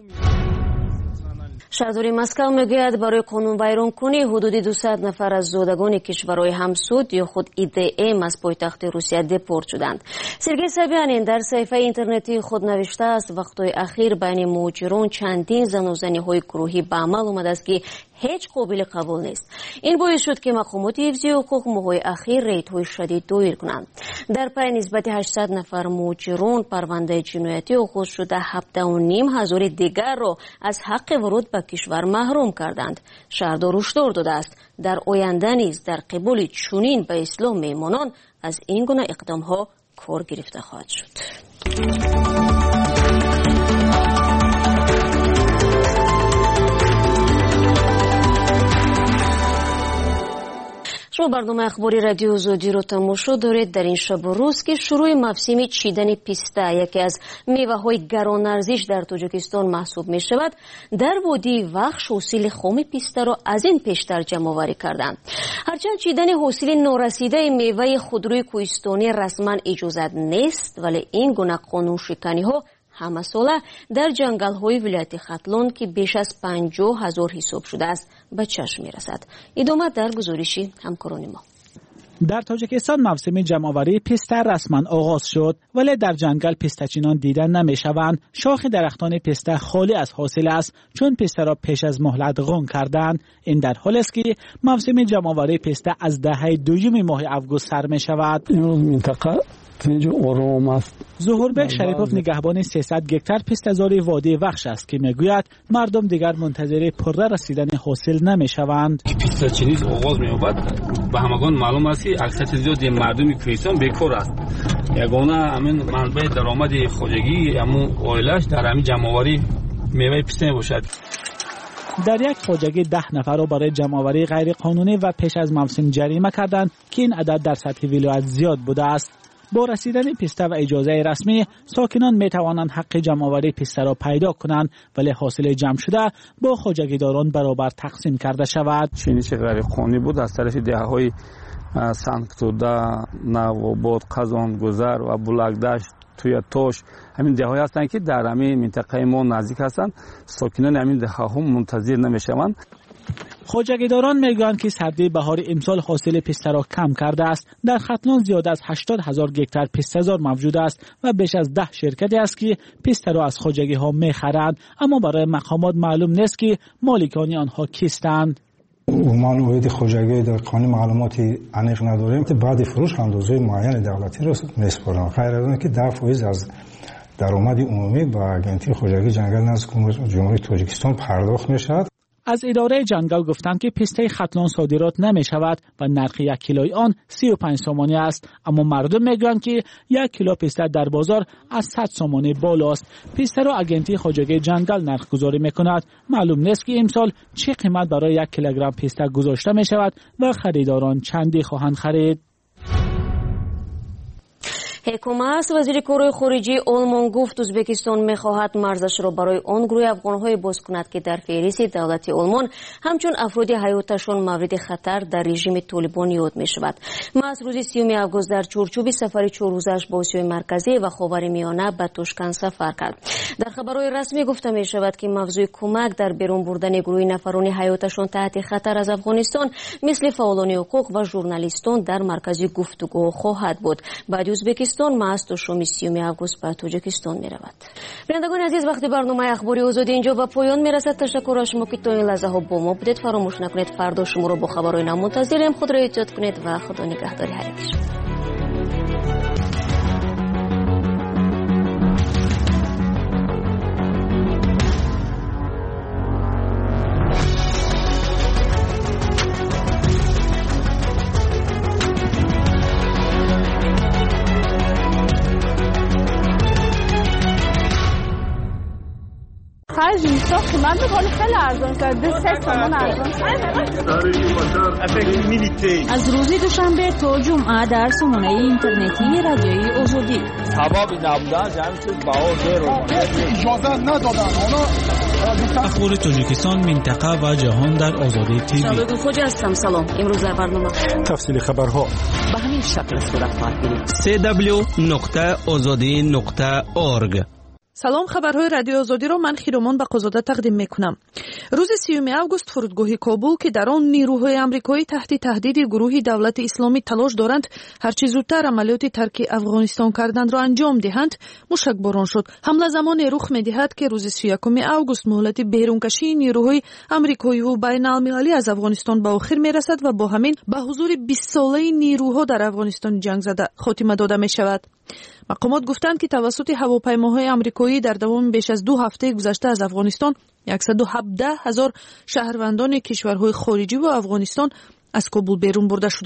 شهرداری مسکو میگوید برای قانون ویران کنی حدود 200 نفر از زادگان کشورهای همسود یا خود ایدم از پایتخت روسیه دپورت شدند. سرگئی سابیانین در صفحه اینترنتی خود نوشته است وقتهای اخیر بین مهاجران چندین زن و زنی‌های گروهی به عمل آمده است که هیچ قابل قبول نیست. این باعث شد که مقامات حفظی حقوق ماه‌های اخیر ریدهای شدید دایر کنند. در پی نسبت 800 نفر مهاجران پرونده جنایتی آغاز شده 7,500 دیگر را از حق ورود به کشور محروم کردند. شهردار هشدار داده است در آینده نیز در قبول چنین به اسلام میمانان از این گونه اقدام‌ها کار گرفته خواهد شد. شما برنامه اخباری رادیو آزادی رو تماشا دارید. در این شب و روز که شروع موسم چیدن پیسته، یکی از میوه‌های گران‌ارزش در تاجیکستان محسوب می شود، در وادی وخش حاصل خام پیسته را از این پیشتر جمع‌آوری کردند. هرچند چیدن حاصل نورسیده میوه خودروی کوهستانی رسما اجازه نیست، ولی این گونه قانون شکنی‌ها همه ساله در جنگل‌های ولایت ختلان که بیش از 50,000 حساب شده است به چشم می‌رسد. ادامه در گزارش همکاران ما. در تاجیکستان موسم جمع‌آوری پیسته رسما آغاز شد، ولی در جنگل پیسته‌چینان دیدن نمی‌شوند. شاخ درختان پیسته خالی از حاصل است، چون پیسته را پیش از مهلت غون کردند. این در حالی است که موسم جمع‌آوری پیسته از دهه دوم ماه آگوست سر می‌شود. امروز منطقه اینجا آرام است. ظهوربک شریفوف نگهبان 300 هکتار پیسته‌زاری وادی وخش است که میگوید مردم دیگر منتظر پره رسیدن حاصل نمی‌شوند. پیسته‌چینی آغاز می‌یابد. به همگان معلوم است که اکثریت زیادی مردم کوهستان بیکار است. یگانه همین منبع درآمد خودجی همون اویلش در همین جمع‌آوری میوه پیسته باشد. در یک خواجگی 10 نفر را برای جمع‌آوری غیر قانونی و پیش از موسم جریمه کردند که این عدد در سطح ولایت زیاد بوده است. با رسیدن پیسته و اجازه رسمی، ساکنان می توانند حق جمع‌آوری پیسته را پیدا کنند، ولی حاصل جمع شده با خواجگیداران برابر تقسیم کرده شود. چینی که غیر قانونی بود از طرف دهه‌های سنگتوده، نواباد، قزان گذر و بولکدشت توی توش، همین دهه‌های هستند که در همین منطقه ما نزدیک هستند. ساکنان همین دهه‌ها منتظر نمی‌شوند. خواجگیداران میگویند که سردی بهار امسال حاصل پیسته را کم کرده است. در ختلان زیاد از 80,000 هکتار پیسته‌زار موجود است و بیش از 10 شرکتی است که پیسته را از خواجگی ها میخرند، اما برای مقامات معلوم نیست که مالکان آنها کیستند. ما اوید خواجگی در قانون معلوماتی عمیق نداریم. بعد فروش اندازه معین دولتی را میسپارند. غیر از آن که 10% از درآمد عمومی به اگنتی خواجگی جنگل نزد جمهوری تاجیکستان پرداخت میشود. از اداره جنگل گفتند که پیسته ختلان صادرات نمی شود و نرخ 1 کیلوی آن 35 سومانی است، اما مردم میگویند که 1 کیلو پیسته در بازار از 100 سومانی بالاست. پیسته را اگنتی خواجگی جنگل نرخ گذاری میکند. معلوم نیست که امسال چه قیمت برای 1 کیلوگرم پیسته گذاشته می شود و خریداران چندی خواهند خرید. حکومت وزیر کارهای خارجی آلمان گفت ازبکستان می‌خواهد مرزش را برای آن گروه افغان‌های باز کند که در فهرست دولت آلمان همچون افراد حیاتشان مورد خطر در رژیم طالبان یاد می‌شود. محض روز 30 آگوست در چارچوب سفر 4 روزش به آسیای مرکزی و خاورمیانه به توشکند سفر کرد. در خبرهای رسمی گفته می‌شود که موضوع کمک در بیرون بردن گروه نفران حیاتشان تحت خطر از افغانستان مثل فعالان حقوق و ژورنالیستان در مرکز گفتگو خواهد بود. بعد ازبکستان محض تا شام 30 آگوست به تاجیکستان می رود. بینندگان عزیز، وقتی برنامه اخباری آزادی اینجا به پایان می رسد. تشکر از شما که تا این لحظه ها با ما بودید. فراموش نکنید فردا شما رو با خبرهای نو منتظریم. خود را احتیاط کنید و خدا نگهداری هر یک. من بکنم خیلی ارزان کرده 3 تومان ارزان از روز دوشنبه تا جمعه در سامانه اینترنتی رادیوی آزادی سبب نبودن جمعی چیز اجازه ندادن. اخبار تاجیکستان، منطقه و جهان در آزادی تیوی. شبکه فوج هستم. سلام. امروز در برنامه تفصیل خبرها به همین شکل صورت خواهد گرفت. www.azadi.org. سلام، خبرهای رادیو آزادی را من خیرومان به قزاده تقدیم میکنم. روز 30 آگوست فرودگاه کابل که در آن نیروهای آمریکایی تحت تهدید گروه دولت اسلامی تلاش دارند هرچی زودتر عملیات ترک افغانستان کردن را انجام دهند موشکباران شد. حمله زمانی رخ میدهد که روز 31 آگوست مهلت بیرونکشی نیروهای آمریکایی و بین المللی از افغانستان به آخر میرسد و با همین به حضور 20 ساله نیروها در افغانستان جنگ زده خاتمه داده می شود. مقامات گفتند که توسط هواپیماهای آمریکایی در دوام بیش از 2 هفته گذشته از افغانستان 117,000 شهروندان کشورهای خارجی و افغانستان از کابل بیرون برده شدند.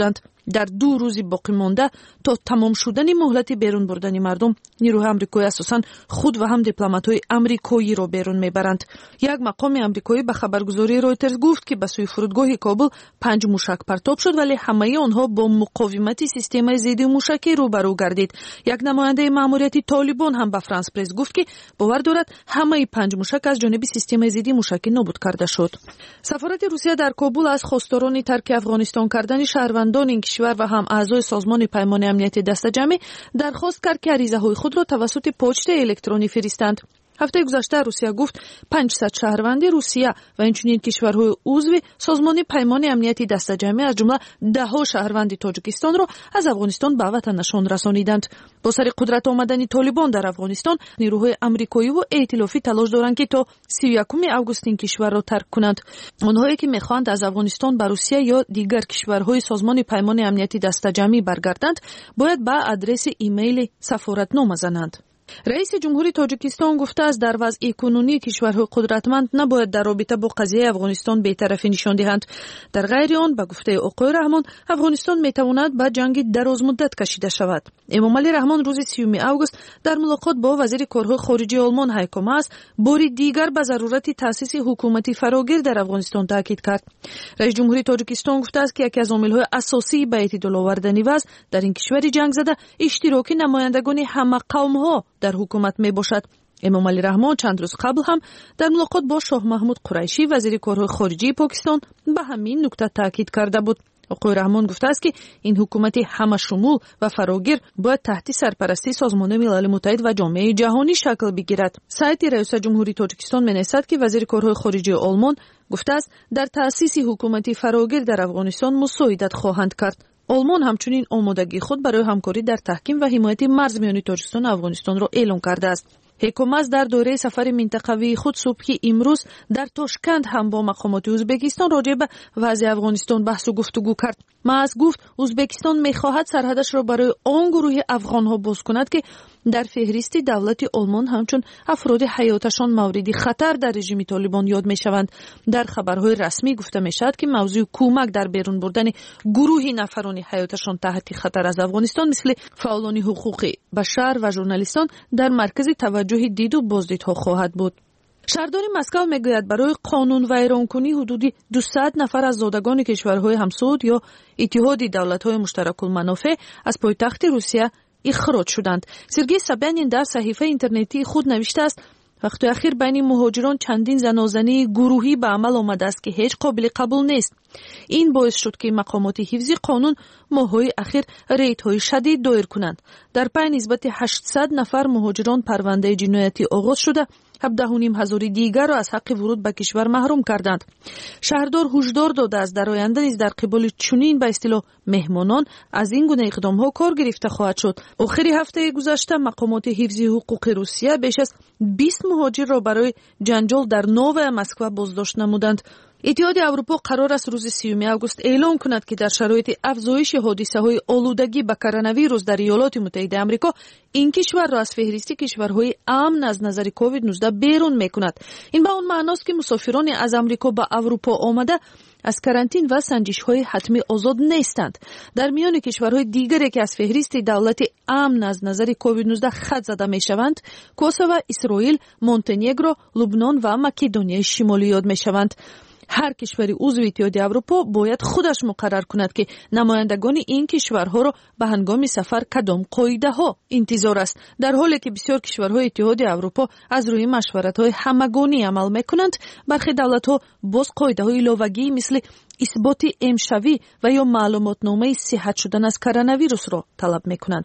در 2 روز باقی مانده تا تمام شدن مهلت بیرون بردن مردم، نیروهای آمریکایی اساساً خود و هم دیپلمات‌های آمریکایی را بیرون میبرند. یک مقام آمریکایی به خبرگزاری رویترز گفت که به سوی فرودگاه کابل 5 موشک پرتاب شد، ولی همه آنها با مقاومت سیستم ضد موشکی روبرو گردید. یک نماینده ماموریتی طالبان هم به فرانس پرس گفت که باور دارد همه 5 موشک از جانب سیستم ضد موشکی نابود کرده شد. سفارت روسیه در کابل از خواستاران ترک افغانستان کردن شهروندان این کشور و هم اعضای سازمان پیمان امنیتی دستجمعی درخواست کرد که عریضه‌های خود را توسط پست الکترونی فرستند. هفته گذشته روسیه گفت 500 شهروند روسیه و همچنین کشورهای عضو سازمان پیمان امنیتی دستجمعی از جمله 10 شهروند تاجیکستان را از افغانستان به وطنشان رسانیدند. با سر قدرت آمدن طالبان در افغانستان، نیروهای آمریکایی و ائتلافی تلاش دارند که تا 31 آگوست این کشور را ترک کنند. آنهایی که می‌خواهند از افغانستان به روسیه یا دیگر کشورهای سازمان پیمان امنیتی دستجمعی برگردند، باید به آدرس ایمیل سفارت نامه زنند. رئیس جمهوری تاجیکستان گفته است در وضع کنونی کشورهای قدرتمند نباید در رابطه با قضیه افغانستان بی‌طرفی نشان دهند. در غیر آن به گفته آقای رحمان، افغانستان میتواند به جنگ دراز مدت کشیده شود. امامعلی رحمان روز 30 آگوست در ملاقات با وزیر کارهای خارجه آلمان هایکو ماس باری دیگر به ضرورت تأسیس حکومتی فراگیر در افغانستان تاکید کرد. رئیس جمهوری تاجیکستان گفته است که یکی از عامل‌های اساسی به اعتدال آوردن وضع در این کشور جنگ زده اشتراک نمایندگان همه قوم‌ها در حکومت می باشد. امامعلی رحمان چند روز قبل هم در ملاقات با شاه محمود قریشی وزیر کارهای خارجه پاکستان به همین نکته تاکید کرده بود. آقای رحمان گفته است که این حکومت همه شمول و فراگیر باید تحت سرپرستی سازمان ملل متحد و جامعه جهانی شکل بگیرد. سایت رئیس جمهوری تاجیکستان می‌نویسد که وزیر کارهای خارجه آلمان گفته است در تأسیس حکومتی فراگیر در افغانستان مساعدت خواهند کرد. آلمان همچنین آمادگی خود برای همکاری در تحکیم و حمایت مرز میان تاجیکستان و افغانستان را اعلام کرده است. حکومت در دوره سفر منطقوی خود صبح امروز در تاشکند هم با مقامات ازبکستان راجع به وضع افغانستان بحث و گفتگو کرد. ماس گفت ازبکستان می‌خواهد سرحدش را برای آن گروه افغان‌ها باز کند که در فهرست دولت آلمان همچون افراد حیاتشان مورد خطر در رژیم طالبان یاد می‌شوند. در خبرهای رسمی گفته می‌شود که موضوع کمک در بیرون بردن گروهی نفران حیاتشان تحت خطر از افغانستان مثل فعالان حقوق بشر و ژورنالیستان در مرکز توجه دید و بازدیدها خواهد بود. شهردار مسکو میگوید برای قانون ویرانکنی حدود 200 نفر از زادگان کشورهای همسود یا اتحاد دولت‌های مشترک المنافع از پایتخت روسیه اخراج شدند. سرگئی سابیانین در صحیفه اینترنتی خود نوشته است وقتی اخیر بین مهاجران چندین زنازنی گروهی به عمل آمده است که هیچ قابل قبول نیست. این باعث شد که مقامات حفظی قانون ماه‌های اخیر ریدهای شدید دایر کنند. در پی نسبت 800 نفر مهاجران پرونده جنایتی آغاز شده، 17,500 دیگر را از حق ورود به کشور محروم کردند. شهردار هشدار داده است در آینده نیز در قبال چنین به اصطلاح مهمانان از این گونه اقدام‌ها کار گرفته خواهد شد. آخر هفته گذشته مقامات حفظی حقوق روسیه بیش از 20 مهاجر را برای جنجال در نو مسکو بازداشت نمودند. اتحاد اروپا قرار است روز 30 آگوست اعلام کند که در شرایط افزایش حادثه‌های آلودگی به کرونا ویروس در ایالات متحده آمریکا این کشور را از فهرست کشورهای امن از نظر کووید 19 بیرون می‌کند. این به آن معناست که مسافران از آمریکا به اروپا آمده از کرانتین و سنجش‌های حتمی آزاد نیستند. در میان کشورهای دیگری که از فهرست دولت امن از نظر کووید 19 خط زده می‌شوند، کوسوو، اسرائیل، مونتنگرو، لبنان و مقدونیای شمالی یاد می‌شوند. هر کشوری عضو اتحاد اروپا باید خودش مقرر کند که نمایندگان این کشورها را به هنگام سفر کدام قاعده‌ها انتظار است. در حالی که بسیار کشورهای اتحاد اروپا از روی مشورت‌های همگانی عمل می‌کنند، برخی دولت‌ها باز قاعده‌های علاوه‌ای مثل اثبات امشوی و یا معلوماتنامه صحت شدن از کرونا ویروس را طلب می‌کنند.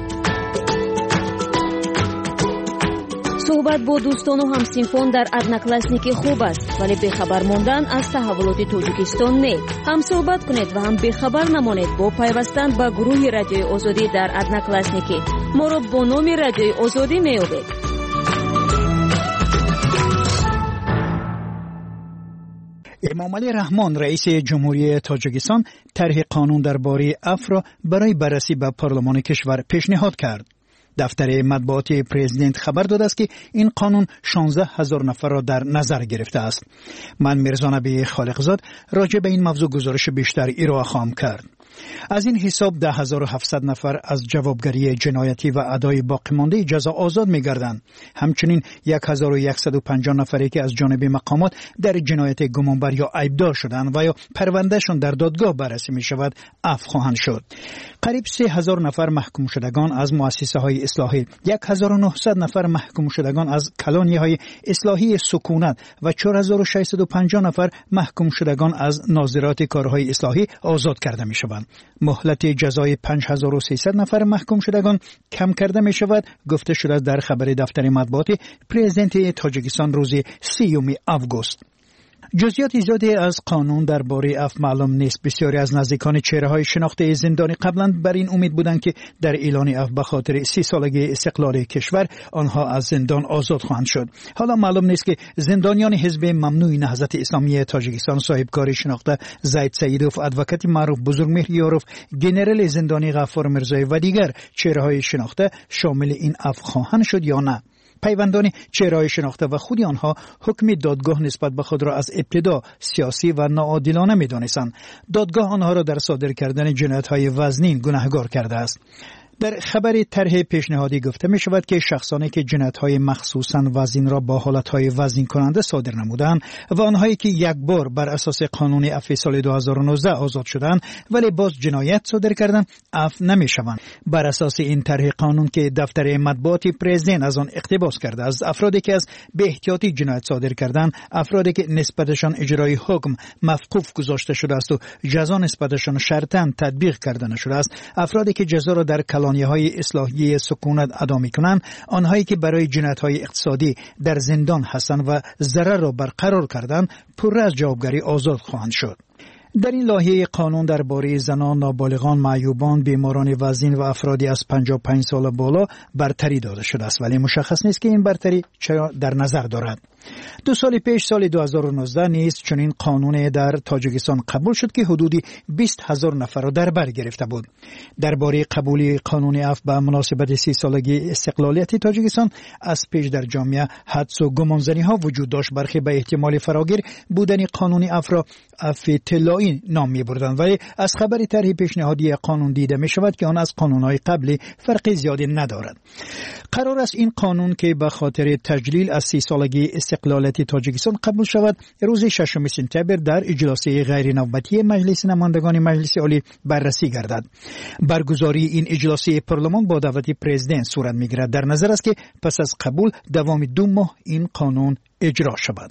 صحبت با دوستان و همسنفان در ادناکلاسنیک خوب است، ولی بخبر ماندن از تحولات تاجیکستان نه. هم صحبت کنید و هم بخبر نمانید با پیوستن به گروه رادیوی آزادی در ادناکلاسنیک. ما را با نام رادیوی آزادی می‌یابید. امامعلی رحمان رئیس جمهوری تاجیکستان طرح قانون درباره عفو را برای بررسی به پارلمان کشور پیشنهاد کرد. دفتر مطبوعات پرزیدنت خبر داده است که این قانون 16,000 نفر را در نظر گرفته است. من میرزا نبی خالقزاد راجع به این موضوع گزارش بیشتر ارائه خواهم کرد. از این حساب 10700 نفر از جوابگری جنایتی و ادای باقی مانده جزا آزاد می‌گردند. همچنین 1150 نفری که از جانب مقامات در جنایت گمانبر یا عیبدار شدند و یا پروندهشان در دادگاه بررسی می‌شود عفو خواهند شد. قریب 3000 نفر محکوم شدگان از مؤسسه‌های اصلاحی، 1900 نفر محکوم شدگان از کلانی‌های اصلاحی سکونت و 4650 نفر محکوم شدگان از ناظرات کارهای اصلاحی آزاد کرده می‌شوند. مهلت جزای 5300 نفر محکوم شدگان کم کرده می‌شود، گفته شده در خبر دفتر مطبوعات پرزیدنت تاجیکستان روز 30 آگوست. جزئیات زیادی از قانون درباره عفو معلوم نیست. بسیاری از نزدیکان چهره‌های شناخته زندانی قبلا بر این امید بودند که در اعلان عفو به خاطر 30 سالگی استقلال کشور آنها از زندان آزاد خواهند شد. حالا معلوم نیست که زندانیان حزب ممنوع نهضت اسلامی تاجیکستان، صاحبکار شناخته زید سیدوف، ادوکات معروف بزرگمهر یاروف، گنرال زندانی غفار مرزایی و دیگر چهره‌های شناخته شامل این عفو خواهند شد یا نه. پیوندان چهره‌های شناخته و خود آنها حکم دادگاه نسبت به خود را از ابتدا سیاسی و ناعادلانه می‌دانستند. دادگاه آنها را در صادر کردن جنایت‌های وزنین گناهکار کرده است. در خبر طرح پیشنهادی گفته می شود که شخصانی که جنایت‌های مخصوصاً وزین را با حالت‌های وزین کننده صادر نمودند و آنهایی که یک بار بر اساس قانون عفو سال 2019 آزاد شدند ولی باز جنایت صادر کردند عفو نمی‌شوند. بر اساس این طرح قانون که دفتر مطبوعات پرزیدنت از آن اقتباس کرده، از افرادی که از بی احتیاطی جنایت صادر کردند، افرادی که نسبتشان اجرای حکم موقوف گذاشته شده است و جزا نسبتشان شرطاً تطبیق کرده نشده است، افرادی که جزا را در کلانی‌های اصلاحی سکونت ادا می‌کنند، آنهایی که برای جنایت‌های اقتصادی در زندان هستند و ضرر را برقرار کردند، پر از جوابگری آزاد خواهند شد. در این لایحه قانون درباره زنان، نابالغان، معیوبان، بیماران وزین و افرادی از 55 سال بالا برتری داده شده است، ولی مشخص نیست که این برتری چرا در نظر دارد. 2 سال پیش، سال 2019 نیز چنین قانون در تاجیکستان قبول شد که حدودی 20,000 نفر را در بر گرفته بود. درباره قبولی قانون عفو به مناسبت 30 سالگی استقلالیت تاجیکستان از پیش در جامعه حدس و گمانزنی‌ها وجود داشت. برخی به احتمال فراگیر بودن قانون عفو را عفو طلایی نام می‌بردند، ولی از خبر طرح پیشنهادی قانون دیده می‌شود که آن از قانون‌های قبلی فرق زیادی ندارد. قرار است این قانون که به خاطر تجلیل از 30 سالگی استقلالیت تاجیکستان قبول شود، روز 6 سپتامبر در اجلاس غیر نوبتی مجلس نمایندگان مجلس عالی بررسی گردد. برگزاری این اجلاس پارلمان با دعوت پرزیدنت صورت می‌گیرد. در نظر است که پس از قبول دوام 2 ماه این قانون اجرا شود.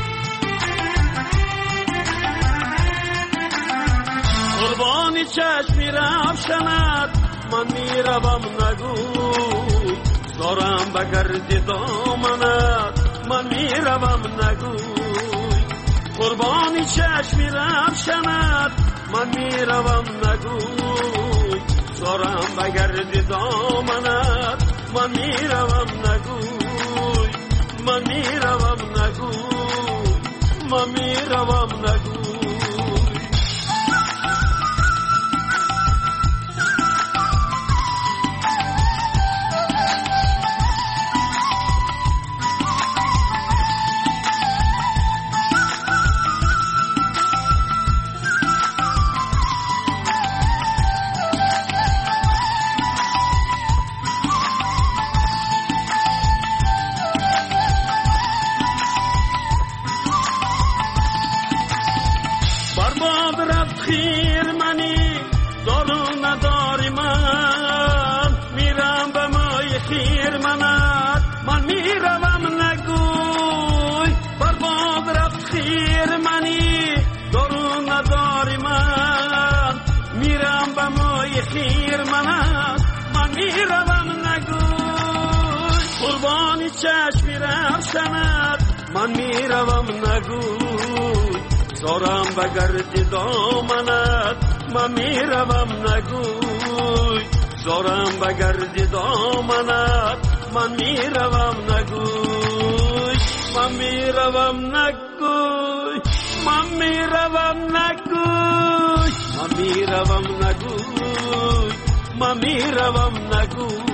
قربانی چشمی روشنت من میروم نگوی، دارم بگردی دامنت من میروم نگوی. قربانی چشمی روشنت من میروم نگوی، دارم بگردی دامنت من میروم نگوی. من میروم نگوی، من میروم نگوی. چشمی روشنت من میروم نگوی، زارم بگردی دامنت من میروم نگوی. زارم بگردی دامنت من میروم نگوی. من میروم نگوی، من میروم نگوی. من میروم نگوی، من میروم نگوی.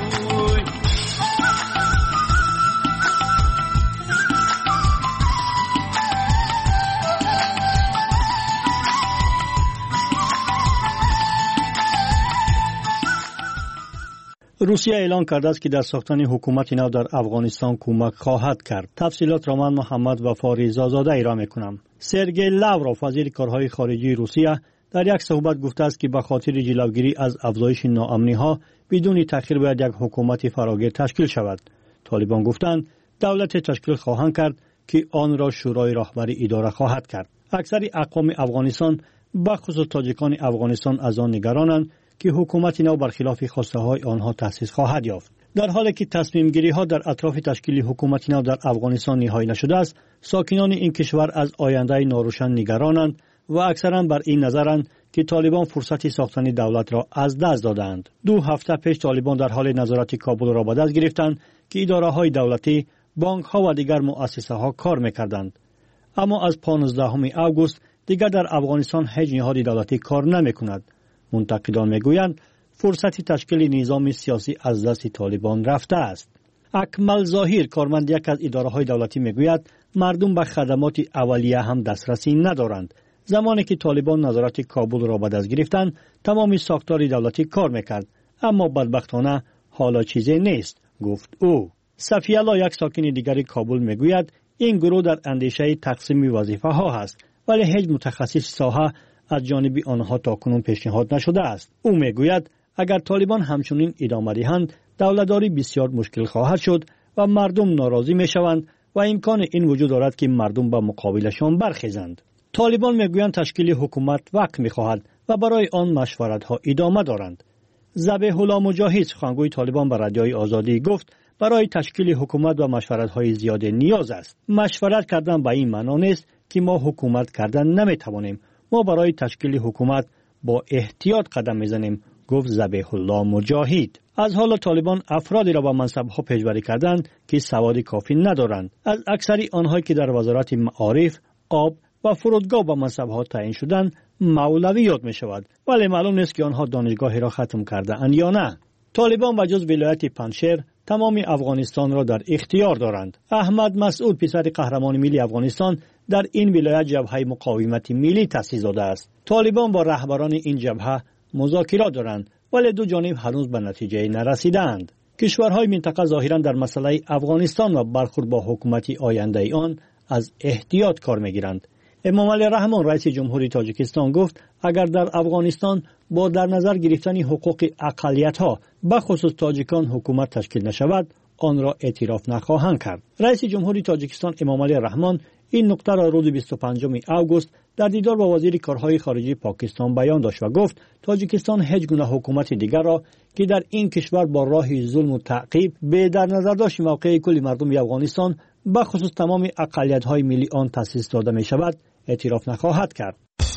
روسیه اعلان کرده است که در ساختن حکومت نو در افغانستان کمک خواهد کرد. تفصیلات را من محمد وفاری زازاده ارائه می‌کنم. سرگئی لاوروف وزیر کارهای خارجی روسیه در یک صحبت گفته است که به خاطر جلوگیری از افزایش ناامنی‌ها بدون تأخیر باید یک حکومت فراگیر تشکیل شود. طالبان گفتند دولت تشکیل خواهند کرد که آن را شورای راهبری اداره خواهد کرد. اکثر اقوام افغانستان بخصوص تاجیکان افغانستان از آن نگرانند که حکومت نو برخلاف خواسته های آنها تأسیس خواهد یافت. در حالی که تصمیم گیری ها در اطراف تشکیل حکومت نو در افغانستان نهایی نشده است، ساکنان این کشور از آینده ناروشن نگرانند و اکثرا بر این نظرند که طالبان فرصت ساختن دولت را از دست دادند. 2 هفته پیش طالبان در حال نظارت کابل را به دست گرفتند که اداره های دولتی، بانک ها و دیگر مؤسسه ها کار می‌کردند. اما از 15 آگوست دیگر در افغانستان هیچ نهاد دولتی کار نمی‌کند. منتقدان میگویند فرصت تشکیل نظام سیاسی از دست طالبان رفته است. اکمل ظاهر کارمند یک از اداره های دولتی میگوید مردم به خدمات اولیه هم دسترسی ندارند. زمانی که طالبان نظارت کابل را به دست گرفتند تمام ساختار دولتی کار میکرد، اما بدبختانه حالا چیزی نیست، گفت او. صفیه الله یک ساکن دیگری کابل میگوید این گروه در اندیشه تقسیم وظیفه ها است، ولی هیچ متخصص ساحه از جانب آنها تاکنون پیشنهاد نشده است. او میگوید اگر طالبان همچنین ادامه دهند دولتداری بسیار مشکل خواهد شد و مردم ناراضی میشوند و امکان این وجود دارد که مردم به مقابلشان برخیزند. طالبان میگویند تشکیل حکومت وقت میخواهد و برای آن مشورت ها ادامه دارند. ذبیح الله مجاهد سخنگوی طالبان به رادیوی آزادی گفت برای تشکیل حکومت و مشورت های زیاد نیاز است. مشورت کردن به این معنا نیست که ما حکومت کردن نمیتوانیم. ما برای تشکیل حکومت با احتیاط قدم میزنیم، گفت ذبیح الله مجاهد. از حال طالبان افرادی را به منصب‌ها پیشبری کردند که سواد کافی ندارند. از اکثری آنهایی که در وزارت معارف، آب و فرودگاه به منصب‌ها تعیین شدند مولوی یاد می شود، ولی معلوم نیست که آنها دانشگاهی را ختم کرده اند یا نه. طالبان به جز ولایت پنجشیر تمام افغانستان را در اختیار دارند. احمد مسعود پسر قهرمان ملی افغانستان در این ولایت جبهه مقاومت ملی تأسیس داده است. طالبان با رهبران این جبهه مذاکرات دارند، ولی دو جانب هنوز به نتیجه نرسیدند. کشورهای منطقه ظاهرا در مسئله افغانستان و برخورد با حکومت آینده آن از احتیاط کار می‌گیرند. امامعلی رحمان رئیس جمهوری تاجیکستان گفت اگر در افغانستان با در نظر گرفتن حقوق اقلیت‌ها به خصوص تاجیکان حکومت تشکیل نشود آن را اعتراف نخواهند کرد. رئیس جمهوری تاجیکستان امامعلی رحمان این نکته را روز 25 آگوست در دیدار با وزیر کارهای خارجه پاکستان بیان داشت و گفت تاجیکستان هیچ گونه حکومت دیگر را که در این کشور با راه ظلم و تعقیب به در نظر داشت موقع کل مردم افغانستان به خصوص تمام اقلیت‌های ملی آن تأسیس داده می شود اعتراف نخواهد کرد.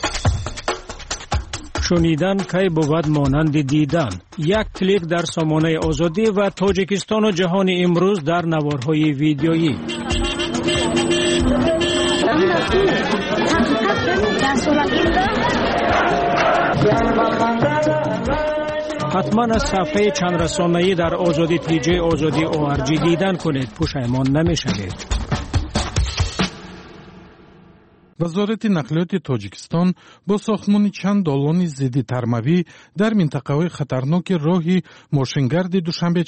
شنیدن کی بود مانند دیدن. یک کلیک در سامانه آزادی و تاجیکستان و جهان امروز در نوارهای ویدیویی. حتما از صفحه چند رسانه‌ای در آزادی تیجی آزادی ORG دیدن کنید، پشیمان نمی‌شوید. وزارت نقلیات تاجیکستان با ساختمان چند دالان ضد ترموی در منطقه‌های خطرناک راه ماشینگرد دوشنبه